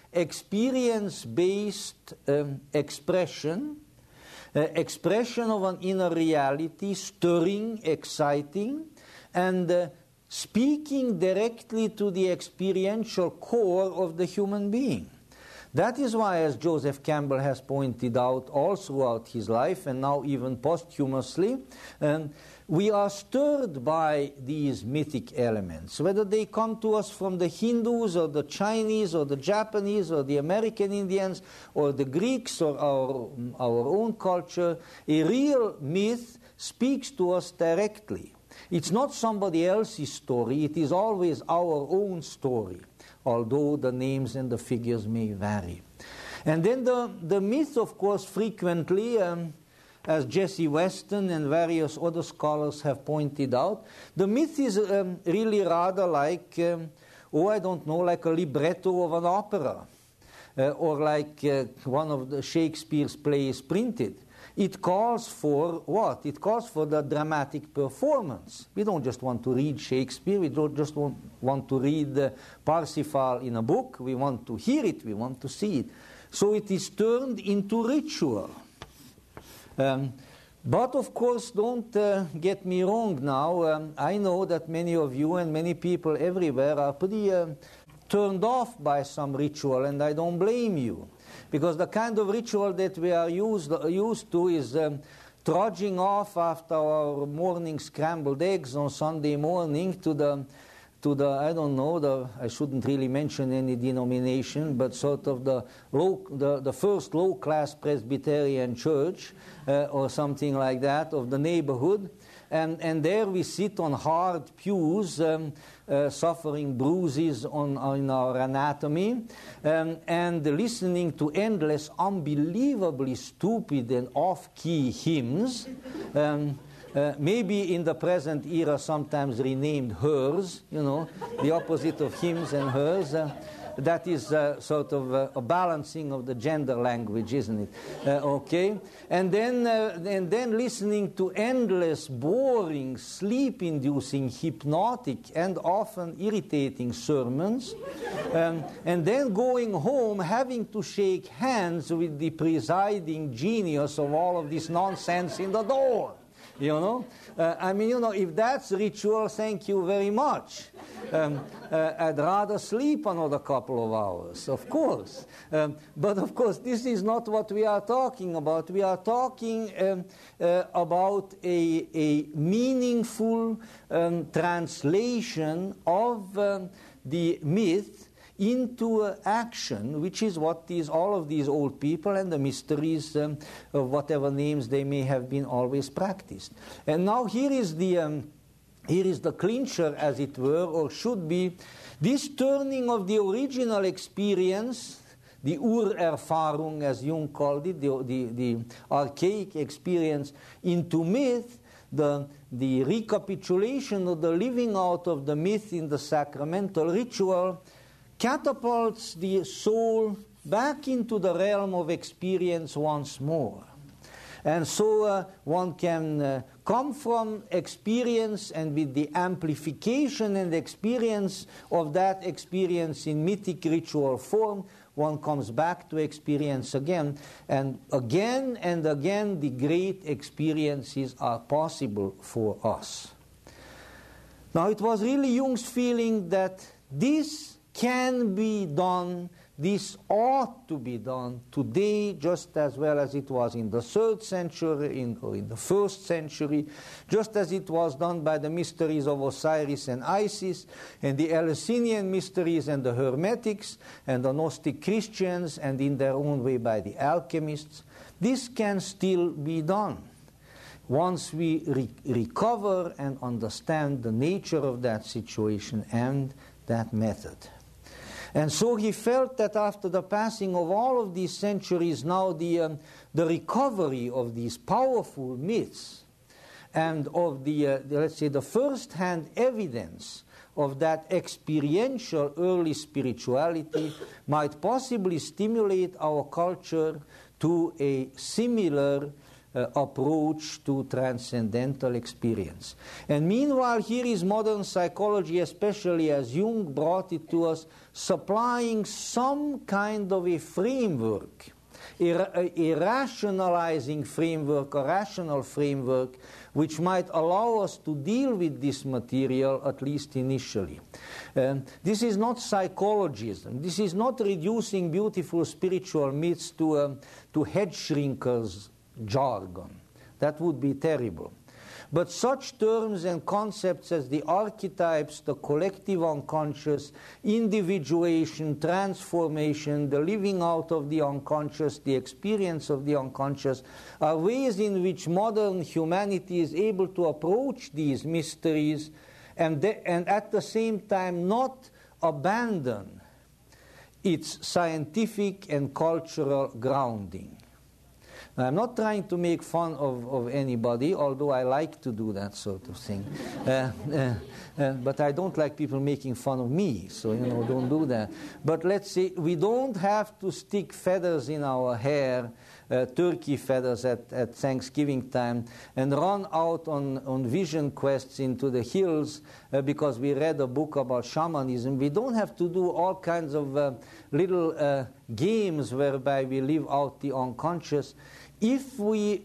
experience-based um, expression, uh, expression of an inner reality, stirring, exciting, and uh, speaking directly to the experiential core of the human being. That is why, as Joseph Campbell has pointed out all throughout his life, and now even posthumously, um, we are stirred by these mythic elements, whether they come to us from the Hindus or the Chinese or the Japanese or the American Indians or the Greeks or our, our own culture. A real myth speaks to us directly. It's not somebody else's story, it is always our own story, although the names and the figures may vary. And then the, the myth, of course, frequently, um, as Jesse Weston and various other scholars have pointed out, the myth is um, really rather like, um, oh, I don't know, like a libretto of an opera, uh, or like uh, one of the Shakespeare's plays printed. It calls for what? It calls for the dramatic performance. We don't just want to read Shakespeare, we don't just want, want to read uh, Parsifal in a book, we want to hear it, we want to see it. So it is turned into ritual. Um, but of course, don't uh, get me wrong now, um, I know that many of you and many people everywhere are pretty uh, turned off by some ritual, and I don't blame you. Because the kind of ritual that we are used, used to is um, trudging off after our morning scrambled eggs on Sunday morning to the, to the I don't know, the, I shouldn't really mention any denomination, but sort of the, low, the, the first low-class Presbyterian church uh, or something like that of the neighborhood. And, and there we sit on hard pews, um, uh, suffering bruises on, on our anatomy, um, and listening to endless, unbelievably stupid and off-key hymns, um, uh, maybe in the present era sometimes renamed hers, you know, the opposite of hymns and hers. Uh, That is uh, sort of uh, a balancing of the gender language, isn't it? Uh, okay, and then uh, and then listening to endless, boring, sleep-inducing, hypnotic, and often irritating sermons, um, and then going home having to shake hands with the presiding genius of all of this nonsense in the door. You know, uh, I mean, you know, if that's ritual, thank you very much. Um, uh, I'd rather sleep another couple of hours, of course. Um, but of course, this is not what we are talking about. We are talking um, uh, about a, a meaningful um, translation of um, the myth into uh, action, which is what these, all of these old people and the mysteries um, of whatever names they may have been always practiced. And now here is the um, here is the clincher, as it were, or should be, this turning of the original experience, the Urerfahrung, as Jung called it, the, the, the archaic experience, into myth, the, the recapitulation of the living out of the myth in the sacramental ritual, catapults the soul back into the realm of experience once more. And so uh, one can uh, come from experience, and with the amplification and experience of that experience in mythic ritual form, one comes back to experience again. And again and again, the great experiences are possible for us. Now, it was really Jung's feeling that this can be done, this ought to be done today just as well as it was in the third century in, or in the first century, just as it was done by the mysteries of Osiris and Isis, and the Eleusinian mysteries and the Hermetics, and the Gnostic Christians, and in their own way by the alchemists. This can still be done once we re- recover and understand the nature of that situation and that method. And so he felt that after the passing of all of these centuries, now the, um, the recovery of these powerful myths and of the, uh, the, let's say, the first-hand evidence of that experiential early spirituality might possibly stimulate our culture to a similar Uh, approach to transcendental experience. And meanwhile, here is modern psychology, especially as Jung brought it to us, supplying some kind of a framework a, a, a rationalizing framework, a rational framework, which might allow us to deal with this material, at least initially. Um, this is not psychologism. This is not reducing beautiful spiritual myths to, um, to head shrinkers' jargon. That would be terrible. But such terms and concepts as the archetypes, the collective unconscious, individuation, transformation, the living out of the unconscious, the experience of the unconscious, are ways in which modern humanity is able to approach these mysteries and, and at the same time not abandon its scientific and cultural grounding. Now, I'm not trying to make fun of, of anybody, although I like to do that sort of thing. uh, uh, uh, but I don't like people making fun of me, so, you know, don't do that. But let's say we don't have to stick feathers in our hair, uh, turkey feathers at, at Thanksgiving time, and run out on, on vision quests into the hills uh, because we read a book about shamanism. We don't have to do all kinds of uh, little uh, games whereby we live out the unconscious. If we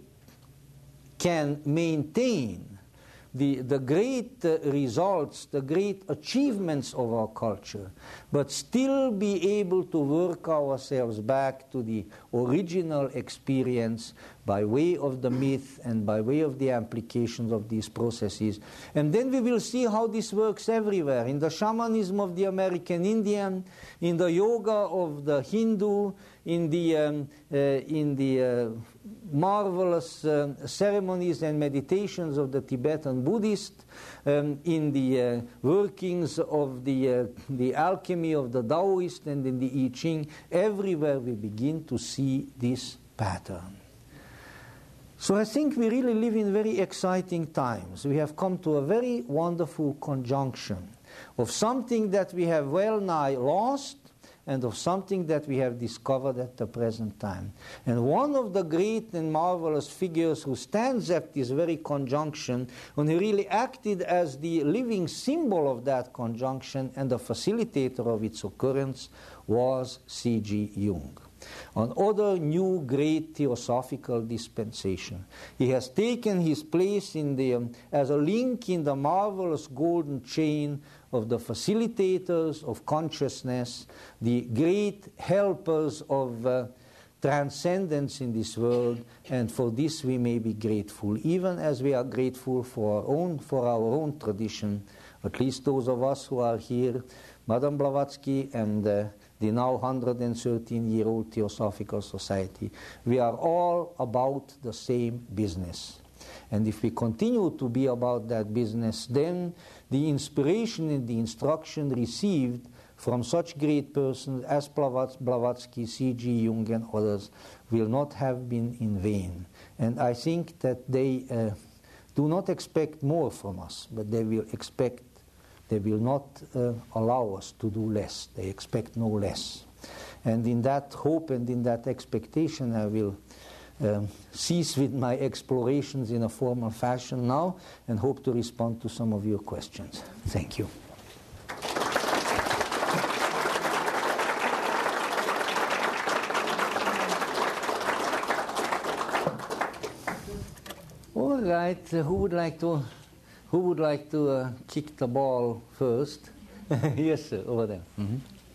can maintain the, the great uh, results, the great achievements of our culture, but still be able to work ourselves back to the original experience by way of the myth and by way of the applications of these processes. And then we will see how this works everywhere, in the shamanism of the American Indian, in the yoga of the Hindu, in the, um, uh, in the uh, marvelous uh, ceremonies and meditations of the Tibetan Buddhist, um, in the uh, workings of the, uh, the alchemy of the Taoist and in the I Ching. Everywhere we begin to see this pattern. So I think we really live in very exciting times. We have come to a very wonderful conjunction of something that we have well nigh lost and of something that we have discovered at the present time. And one of the great and marvelous figures who stands at this very conjunction, and who really acted as the living symbol of that conjunction and the facilitator of its occurrence, was C G Jung. Another new great theosophical dispensation. He has taken his place in the, um, as a link in the marvelous golden chain of the facilitators of consciousness, the great helpers of uh, transcendence in this world, and for this we may be grateful, even as we are grateful for our own, for our own tradition, at least those of us who are here, Madame Blavatsky and uh, the now one hundred thirteen-year-old Theosophical Society. We are all about the same business. And if we continue to be about that business, then the inspiration and the instruction received from such great persons as Blavatsky, C G Jung and others will not have been in vain. And I think that they uh, do not expect more from us, but they will expect They will not uh, allow us to do less. They expect no less. And in that hope and in that expectation, I will um, cease with my explorations in a formal fashion now and hope to respond to some of your questions. Thank you. All right, uh, who would like to... Who would like to uh, kick the ball first? Yes, sir, over there. Mm-hmm.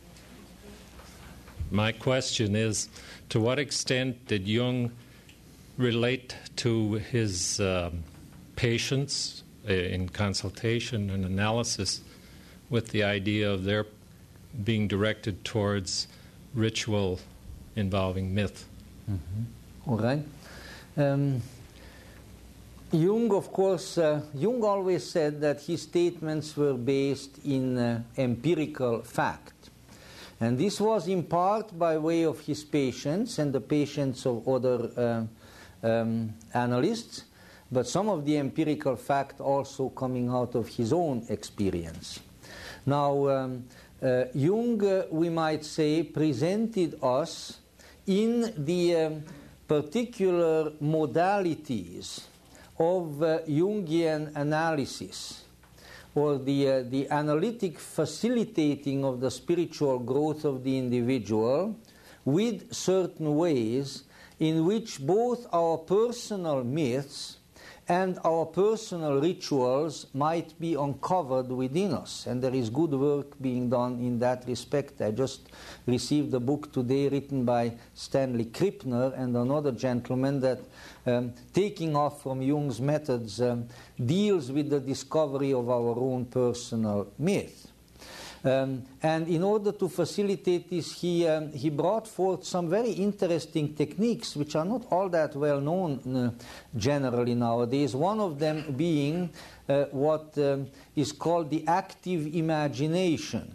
My question is, to what extent did Jung relate to his um, patients uh, in consultation and analysis with the idea of their being directed towards ritual involving myth? Mm-hmm. All right. Um, Jung, of course, uh, Jung always said that his statements were based in uh, empirical fact. And this was in part by way of his patients and the patients of other uh, um, analysts, but some of the empirical fact also coming out of his own experience. Now, um, uh, Jung, uh, we might say, presented us in the um, particular modalities of uh, Jungian analysis, or the, uh, the analytic facilitating of the spiritual growth of the individual, with certain ways in which both our personal myths and our personal rituals might be uncovered within us. And there is good work being done in that respect. I just received a book today written by Stanley Krippner and another gentleman that, um, taking off from Jung's methods, um, deals with the discovery of our own personal myth. Um, and in order to facilitate this, he, um, he brought forth some very interesting techniques which are not all that well known uh, generally nowadays. One of them being uh, what um, is called the active imagination.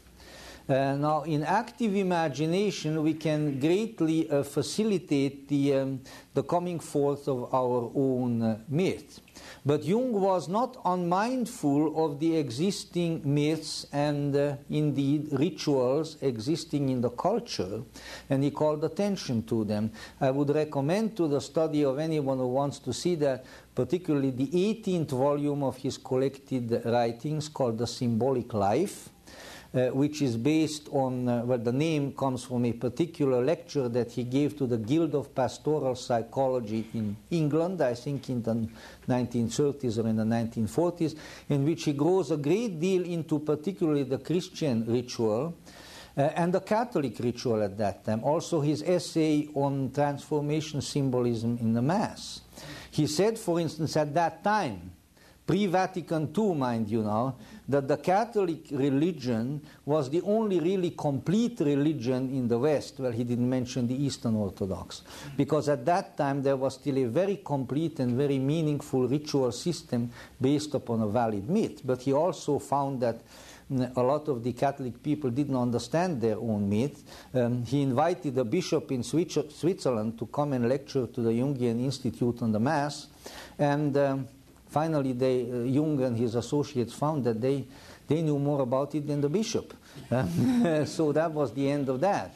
Uh, now, in active imagination, we can greatly uh, facilitate the, um, the coming forth of our own uh, myth. But Jung was not unmindful of the existing myths and uh, indeed rituals existing in the culture, and he called attention to them. I would recommend to the study of anyone who wants to see that, particularly the eighteenth volume of his collected writings called The Symbolic Life, Uh, which is based on, uh, well, the name comes from a particular lecture that he gave to the Guild of Pastoral Psychology in England, I think in the nineteen thirties or in the nineteen forties, in which he goes a great deal into particularly the Christian ritual uh, and the Catholic ritual at that time. Also his essay on transformation symbolism in the Mass. He said, for instance, at that time, pre-Vatican two, mind you now, that the Catholic religion was the only really complete religion in the West. Well, he didn't mention the Eastern Orthodox, because at that time there was still a very complete and very meaningful ritual system based upon a valid myth. But he also found that a lot of the Catholic people didn't understand their own myth. Um, he invited a bishop in Switzerland to come and lecture to the Jungian Institute on the Mass, and um, finally, they, uh, Jung and his associates found that they, they knew more about it than the bishop. Uh, so that was the end of that.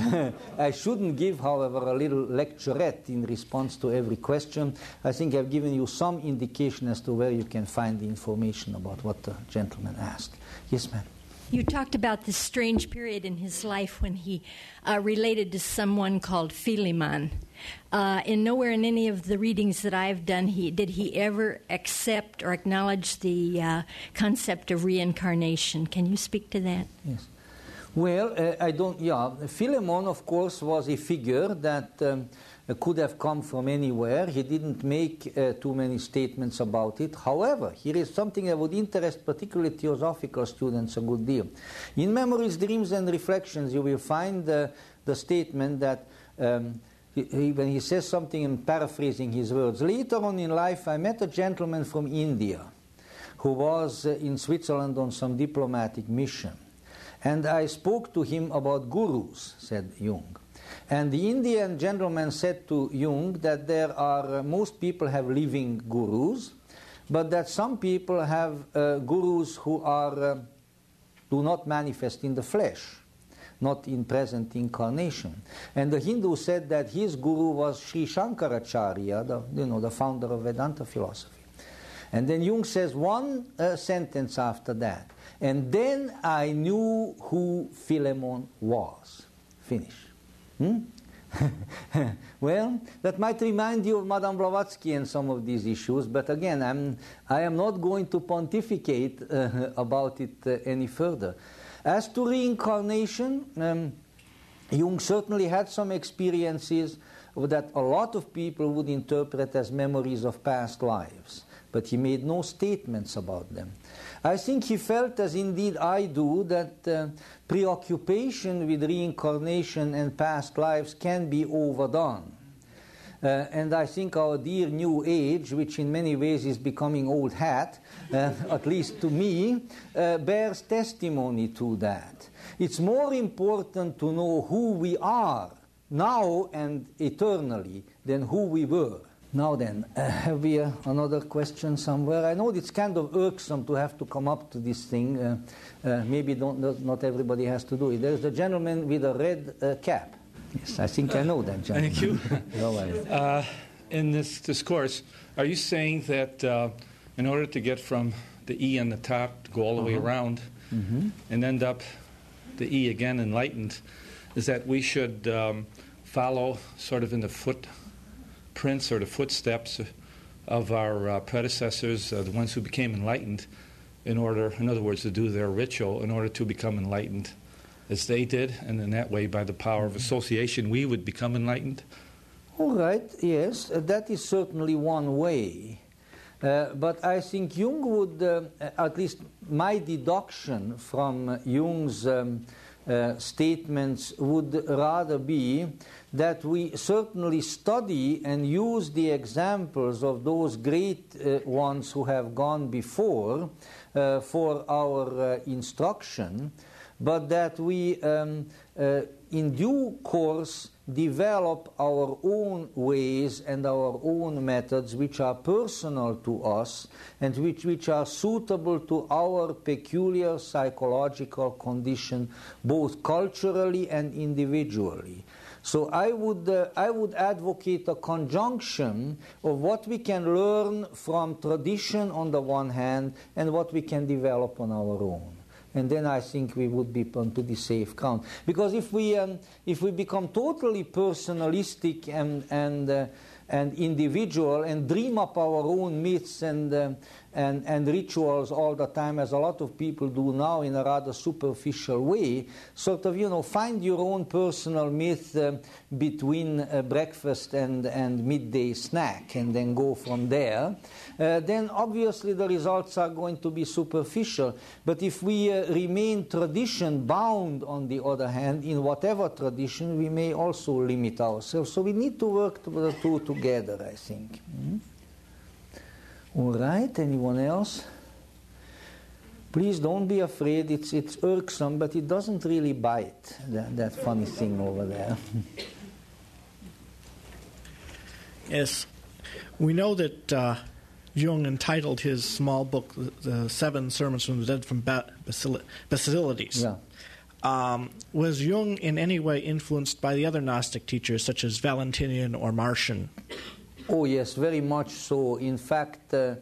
I shouldn't give, however, a little lecturette in response to every question. I think I've given you some indication as to where you can find the information about what the gentleman asked. Yes, ma'am. You talked about this strange period in his life when he uh, related to someone called Philemon. Uh, and nowhere in any of the readings that I've done he, did he ever accept or acknowledge the uh, concept of reincarnation. Can you speak to that? Yes. Well, uh, I don't, yeah. Philemon, of course, was a figure that um, could have come from anywhere. He didn't make uh, too many statements about it. However, here is something that would interest particularly theosophical students a good deal. In Memories, Dreams and Reflections, you will find uh, the statement that um, he, he, when he says something, I'm paraphrasing his words, later on in life I met a gentleman from India who was uh, in Switzerland on some diplomatic mission. And I spoke to him about gurus, said Jung. And the Indian gentleman said to Jung that there are, uh, most people have living gurus, but that some people have uh, gurus who are, uh, do not manifest in the flesh, not in present incarnation. And the Hindu said that his guru was Sri Shankaracharya, the, you know, the founder of Vedanta philosophy. And then Jung says one uh, sentence after that, and then I knew who Philemon was. Finish. Hmm? Well, that might remind you of Madame Blavatsky and some of these issues, but again, I'm, I am not going to pontificate uh, about it uh, any further. As to reincarnation, um, Jung certainly had some experiences that a lot of people would interpret as memories of past lives, but he made no statements about them. I think he felt, as indeed I do, that uh, preoccupation with reincarnation and past lives can be overdone. Uh, and I think our dear New Age, which in many ways is becoming old hat, uh, at least to me, uh, bears testimony to that. It's more important to know who we are now and eternally than who we were. Now then, uh, have we uh, another question somewhere? I know it's kind of irksome to have to come up to this thing. Uh, uh, maybe don't, not everybody has to do it. There's the gentleman with a red uh, cap. Yes, I think I know that gentleman. Thank you. No worries. Uh, in this discourse, are you saying that uh, in order to get from the E on the top to go all the uh-huh. way around mm-hmm. and end up the E again enlightened, is that we should um, follow sort of in the footprints or the footsteps of our uh, predecessors, uh, the ones who became enlightened, in order, in other words, to do their ritual in order to become enlightened as they did, and in that way, by the power of association, we would become enlightened? All right, yes, uh, that is certainly one way. Uh, but I think Jung would, uh, at least my deduction from uh, Jung's um, uh, statements would rather be that we certainly study and use the examples of those great uh, ones who have gone before uh, for our uh, instruction, but that we, um, uh, in due course, develop our own ways and our own methods which are personal to us and which, which are suitable to our peculiar psychological condition, both culturally and individually. So I would, uh, I would advocate a conjunction of what we can learn from tradition on the one hand and what we can develop on our own. And then I think we would be on pretty safe ground. Because if we um, if we become totally personalistic and and uh, and individual and dream up our own myths and uh, and and rituals all the time, as a lot of people do now in a rather superficial way, sort of, you know, find your own personal myth uh, between uh, breakfast and and midday snack, and then go from there. Uh, then obviously the results are going to be superficial. But if we uh, remain tradition bound, on the other hand, in whatever tradition, we may also limit ourselves. So we need to work the two together, I think. Mm-hmm. All right, anyone else? Please don't be afraid. It's, it's irksome, but it doesn't really bite, that, that funny thing over there. Yes. We know that uh, Jung entitled his small book, The Seven Sermons from the Dead from ba- Basil- Basilides. Yeah. Um, was Jung in any way influenced by the other Gnostic teachers, such as Valentinian or Marcion? Oh, yes, very much so. In fact, uh,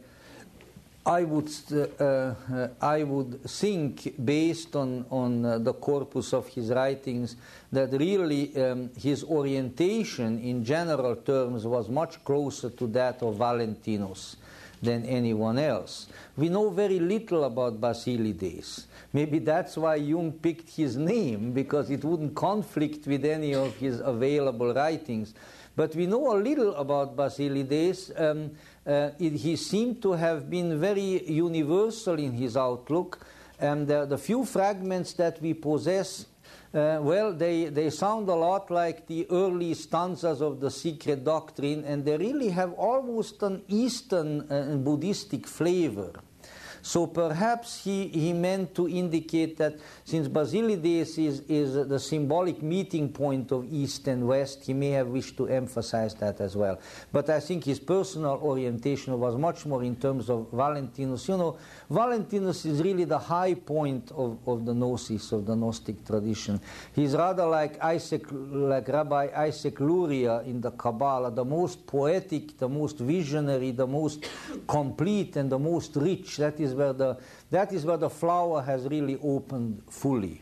I would uh, uh, I would think, based on, on uh, the corpus of his writings, that really um, his orientation in general terms was much closer to that of Valentinus than anyone else. We know very little about Basilides. Maybe that's why Jung picked his name, because it wouldn't conflict with any of his available writings. But we know a little about Basilides. Um, uh, it, he seemed to have been very universal in his outlook, and uh, the few fragments that we possess, uh, well, they, they sound a lot like the early stanzas of the Secret Doctrine, and they really have almost an Eastern uh, Buddhistic flavor. So perhaps he, he meant to indicate that since Basilides is, is the symbolic meeting point of East and West, he may have wished to emphasize that as well. But I think his personal orientation was much more in terms of Valentinus. You know, Valentinus is really the high point of, of the Gnosis, of the Gnostic tradition. He's rather like Isaac, like Rabbi Isaac Luria in the Kabbalah, the most poetic, the most visionary, the most complete, and the most rich. That is where the that is where the flower has really opened fully.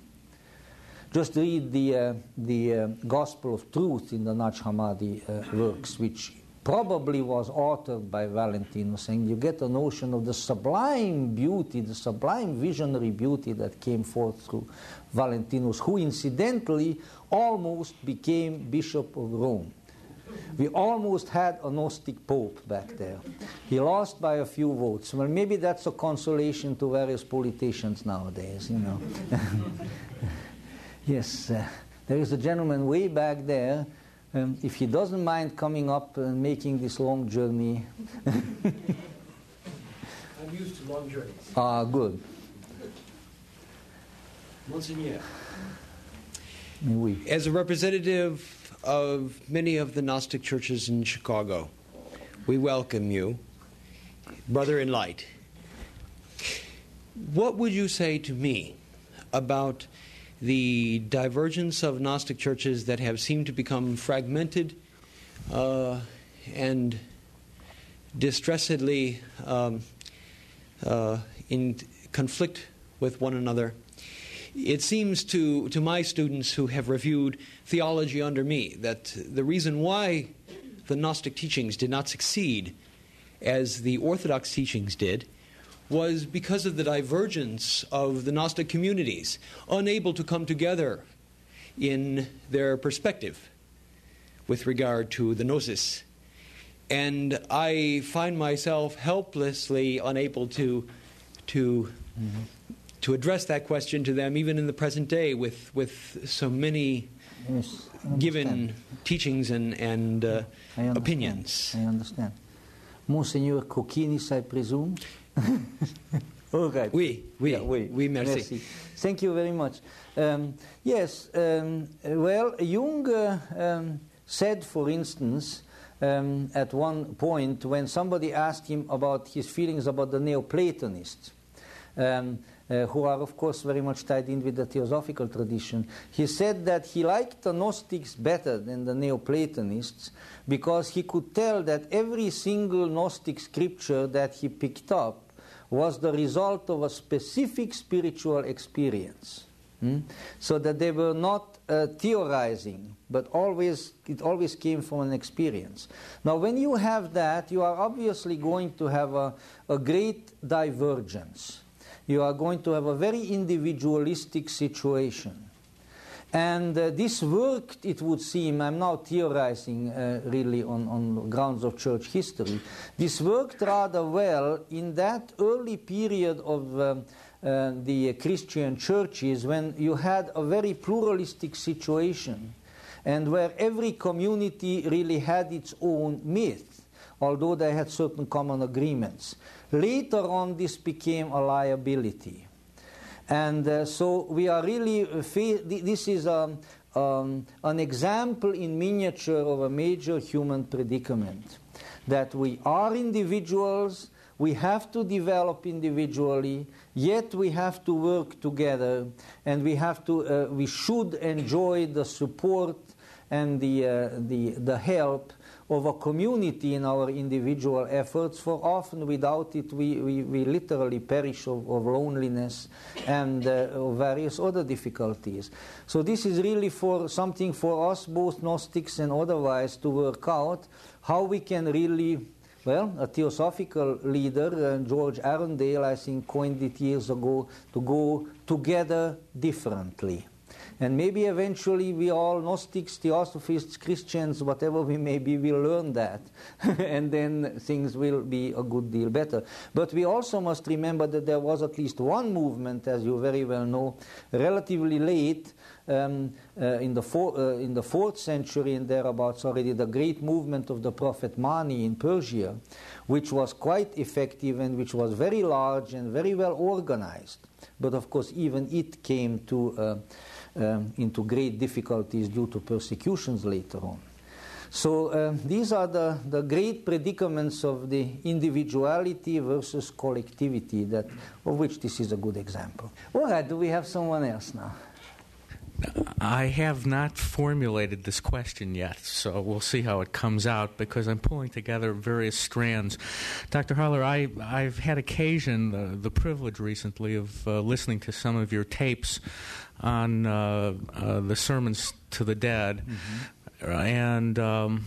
Just read the uh, the uh, Gospel of Truth in the Nag Hammadi uh, works, which probably was authored by Valentinus, and you get a notion of the sublime beauty, the sublime visionary beauty that came forth through Valentinus, who incidentally almost became Bishop of Rome. We almost had a Gnostic Pope back there. He lost by a few votes. Well, maybe that's a consolation to various politicians nowadays, you know. Yes, uh, there is a gentleman way back there. Um, if he doesn't mind coming up and making this long journey. I'm used to long journeys. Ah, good. Monseigneur. Oui. As a representative of many of the Gnostic churches in Chicago, we welcome you, brother in light. What would you say to me about the divergence of Gnostic churches that have seemed to become fragmented uh, and distressedly um, uh, in conflict with one another? it seems to, to my students who have reviewed theology under me that the reason why the Gnostic teachings did not succeed as the Orthodox teachings did was because of the divergence of the Gnostic communities, unable to come together in their perspective with regard to the Gnosis. And I find myself helplessly unable to to mm-hmm. to address that question to them, even in the present day, with with so many yes, given teachings and and uh, I opinions. I understand. Monseigneur Kokkinis, I presume. All right. Oui, oui, yeah, oui. oui, merci. merci. Thank you very much. Um, yes. Um, well, Jung uh, um, said, for instance, Um, at one point when somebody asked him about his feelings about the Neoplatonists, um, uh, who are of course very much tied in with the theosophical tradition, he said that he liked the Gnostics better than the Neoplatonists because he could tell that every single Gnostic scripture that he picked up was the result of a specific spiritual experience. Hmm? So that they were not uh, theorizing, but always it always came from an experience. Now, when you have that, you are obviously going to have a, a great divergence. You are going to have a very individualistic situation. And uh, this worked, it would seem, I'm now theorizing uh, really on, on grounds of church history, this worked rather well in that early period of um, Uh, the Christian churches, when you had a very pluralistic situation and where every community really had its own myth, although they had certain common agreements. Later on, this became a liability. And uh, so we are really, uh, fa- this is um, um, an example in miniature of a major human predicament, that we are individuals. We have to develop individually, yet we have to work together, and we have to. Uh, we should enjoy the support and the uh, the the help of a community in our individual efforts. For often, without it, we we, we literally perish of, of loneliness and uh, of various other difficulties. So this is really for something for us, both Gnostics and otherwise, to work out how we can really. Well, a theosophical leader, uh, George Arundel, I think, coined it years ago, to go together differently. And maybe eventually we all, Gnostics, Theosophists, Christians, whatever we may be, will learn that. And then things will be a good deal better. But we also must remember that there was at least one movement, as you very well know, relatively late, Um, uh, in the four, uh, in the fourth century and thereabouts already, the great movement of the prophet Mani in Persia, which was quite effective and which was very large and very well organized. But of course, even it came to uh, um, into great difficulties due to persecutions later on. So uh, these are the, the great predicaments of the individuality versus collectivity, that of which this is a good example. All right, do we have someone else now? I have not formulated this question yet, so we'll see how it comes out, because I'm pulling together various strands. Doctor Haller, I, I've had occasion, uh, the privilege recently of uh, listening to some of your tapes on uh, uh, the sermons to the dead, mm-hmm. and um,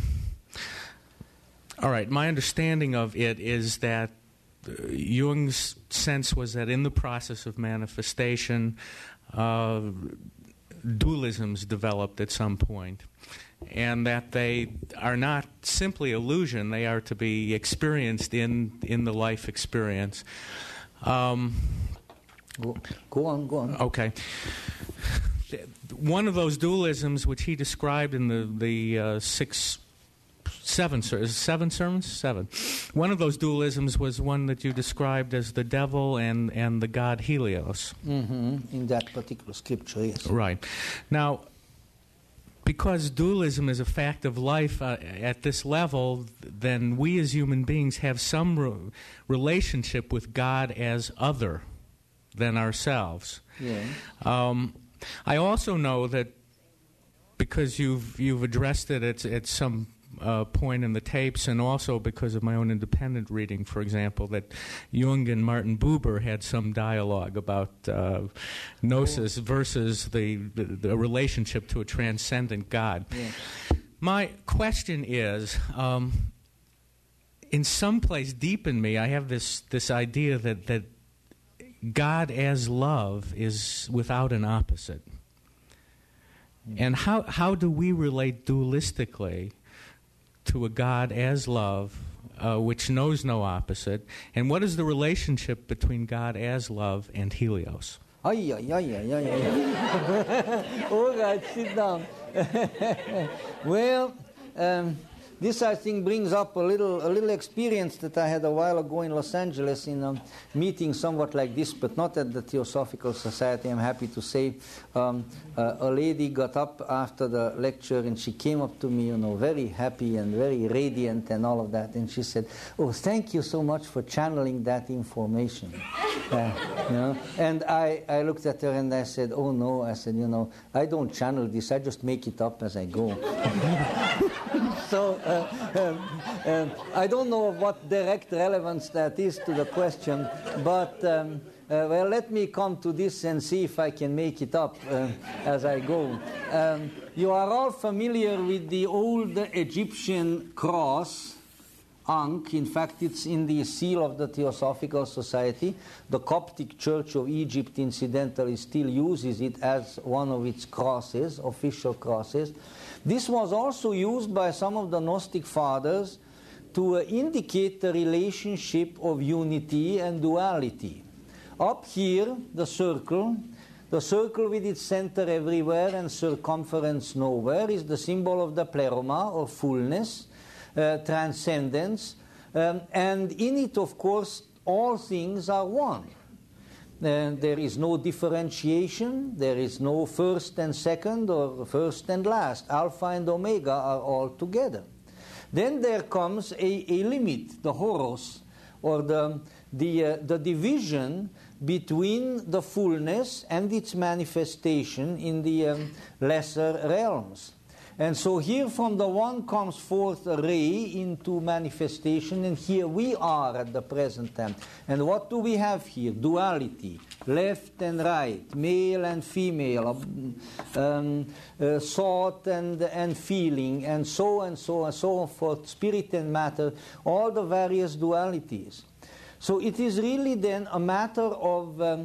all right, my understanding of it is that Jung's sense was that in the process of manifestation, uh, dualisms developed at some point, and that they are not simply illusion, they are to be experienced in, in the life experience. Um, go, go on, go on. Okay. One of those dualisms, which he described in the, the uh, six, seven, seven sermons? Seven. One of those dualisms was one that you described as the devil and, and the god Helios. Mm-hmm. In that particular scripture, yes. Right. Now, because dualism is a fact of life uh, at this level, then we as human beings have some re- relationship with God as other than ourselves. Yeah. Um, I also know that because you've you've addressed it at, at some uh, point in the tapes, and also because of my own independent reading, for example, that Jung and Martin Buber had some dialogue about uh, gnosis versus the, the, the relationship to a transcendent God. Yeah. My question is, um, in some place deep in me, I have this, this idea that, that God as love is without an opposite. And how, how do we relate dualistically to a God as love, uh, which knows no opposite? And what is the relationship between God as love and Helios? Ay, ay, ay, ay, ay, ay. All right, sit down. Well, um, this, I think, brings up a little a little experience that I had a while ago in Los Angeles in a meeting somewhat like this, but not at the Theosophical Society, I'm happy to say. Um, uh, a lady got up after the lecture and she came up to me, you know, very happy and very radiant and all of that, and she said, "Oh, thank you so much for channeling that information." Uh, you know? And I, I looked at her and I said, "Oh no," I said, "you know, I don't channel this, I just make it up as I go." So uh, um, um, I don't know what direct relevance that is to the question, but um, uh, well, let me come to this and see if I can make it up uh, as I go. Um, you are all familiar with the old Egyptian cross, Ankh. In fact, it's in the seal of the Theosophical Society. The Coptic Church of Egypt, incidentally, still uses it as one of its crosses, official crosses. This was also used by some of the Gnostic fathers to uh, indicate the relationship of unity and duality. Up here, the circle, the circle with its center everywhere and circumference nowhere, is the symbol of the pleroma, or fullness, uh, transcendence, um, and in it, of course, all things are one. Uh, there is no differentiation, there is no first and second or first and last. Alpha and Omega are all together. Then there comes a, a limit, the horos, or the, the, uh, the division between the fullness and its manifestation in the um, lesser realms. And so here from the one comes forth a ray into manifestation, and here we are at the present time. And what do we have here? Duality, left and right, male and female, um, uh, thought and, and feeling, and so and so and so forth, spirit and matter, all the various dualities. So it is really then a matter of um,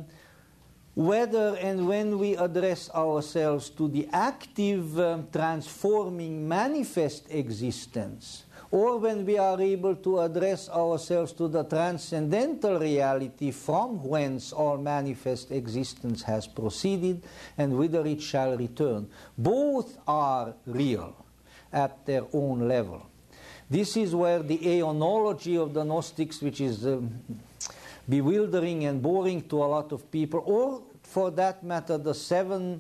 whether and when we address ourselves to the active, uh, transforming, manifest existence, or when we are able to address ourselves to the transcendental reality from whence all manifest existence has proceeded and whither it shall return. Both are real at their own level. This is where the aeonology of the Gnostics, which is um, bewildering and boring to a lot of people, or for that matter the seven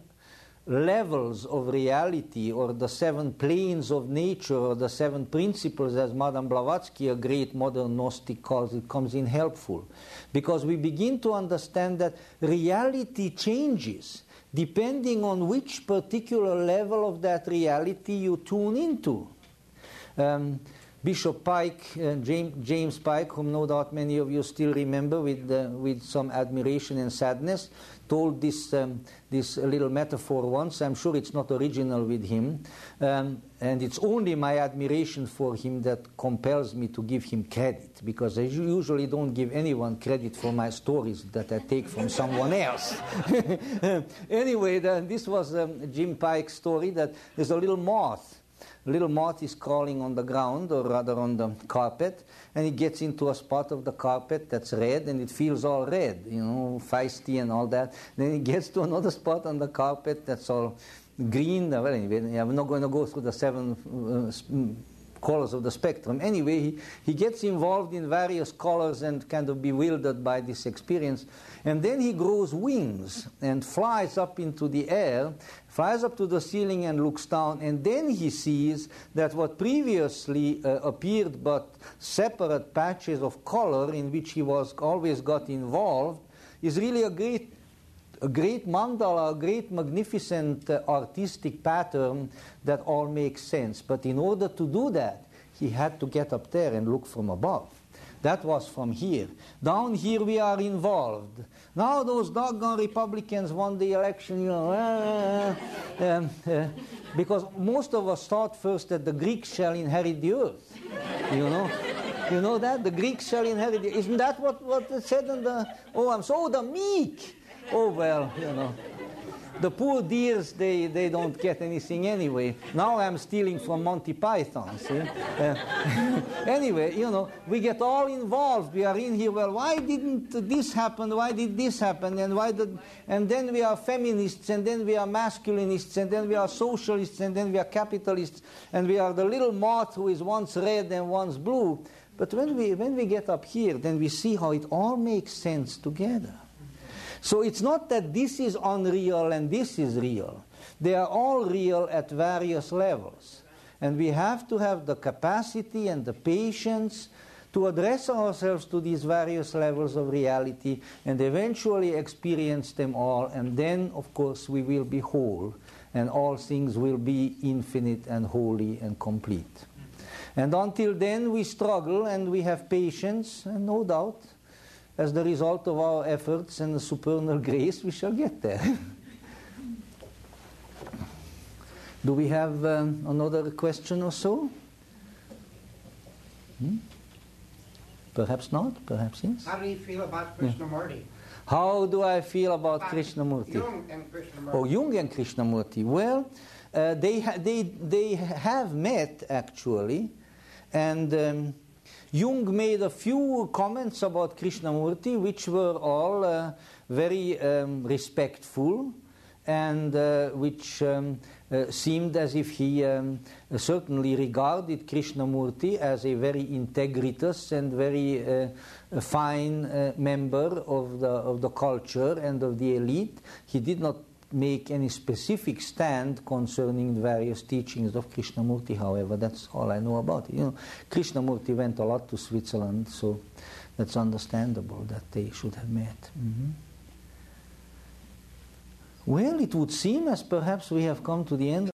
levels of reality, or the seven planes of nature, or the seven principles, as Madame Blavatsky, a great modern Gnostic, calls it, comes in helpful. Because we begin to understand that reality changes depending on which particular level of that reality you tune into. Um, Bishop Pike, uh, James, James Pike, whom no doubt many of you still remember with, uh, with some admiration and sadness, told this, um, this little metaphor once. I'm sure it's not original with him. Um, and it's only my admiration for him that compels me to give him credit, because I usually don't give anyone credit for my stories that I take from someone else. Anyway, the, this was um, Jim Pike's story, that there's a little moth. A little moth is crawling on the ground, or rather on the carpet, and it gets into a spot of the carpet that's red, and it feels all red, you know, feisty and all that. Then it gets to another spot on the carpet that's all green. Well, anyway, I'm not going to go through the seven uh, colors of the spectrum. Anyway, he, he gets involved in various colors and kind of bewildered by this experience. And then he grows wings and flies up into the air, flies up to the ceiling and looks down, and then he sees that what previously uh, appeared but separate patches of color in which he was always got involved is really a great a great mandala, a great magnificent uh, artistic pattern that all makes sense. But in order to do that, he had to get up there and look from above. That was from here. Down here we are involved. Now those doggone Republicans won the election, you know, uh, um, uh, because most of us thought first that the Greeks shall inherit the earth, you know. You know that? The Greeks shall inherit the earth. Isn't that what, what it said in the, oh, I'm so, the meek. Oh, well, you know. The poor dears, they, they don't get anything anyway. Now I'm stealing from Monty Python, see? Uh, anyway, you know, we get all involved. We are in here, well, why didn't this happen? Why did this happen? And why did... And then we are feminists, and then we are masculinists, and then we are socialists, and then we are capitalists, and we are the little moth who is once red and once blue. But when we, when we get up here, then we see how it all makes sense together. So it's not that this is unreal and this is real. They are all real at various levels. And we have to have the capacity and the patience to address ourselves to these various levels of reality and eventually experience them all. And then, of course, we will be whole and all things will be infinite and holy and complete. And until then, we struggle and we have patience, and no doubt, as the result of our efforts and the supernal grace, we shall get there. Do we have um, another question or so? Hmm? Perhaps not, perhaps yes. How do you feel about Krishnamurti? How do I feel about, about Krishnamurti? Jung and Krishnamurti. Oh, Jung and Krishnamurti. Well, uh, they, ha- they, they have met, actually, and... Um, Jung made a few comments about Krishnamurti, which were all uh, very um, respectful and uh, which um, uh, seemed as if he um, certainly regarded Krishnamurti as a very integritous and very uh, fine uh, member of the, of the culture and of the elite. He did not make any specific stand concerning the various teachings of Krishnamurti, however. That's all I know about it. You know, Krishnamurti went a lot to Switzerland, so that's understandable that they should have met. Mm-hmm. Well, it would seem as perhaps we have come to the end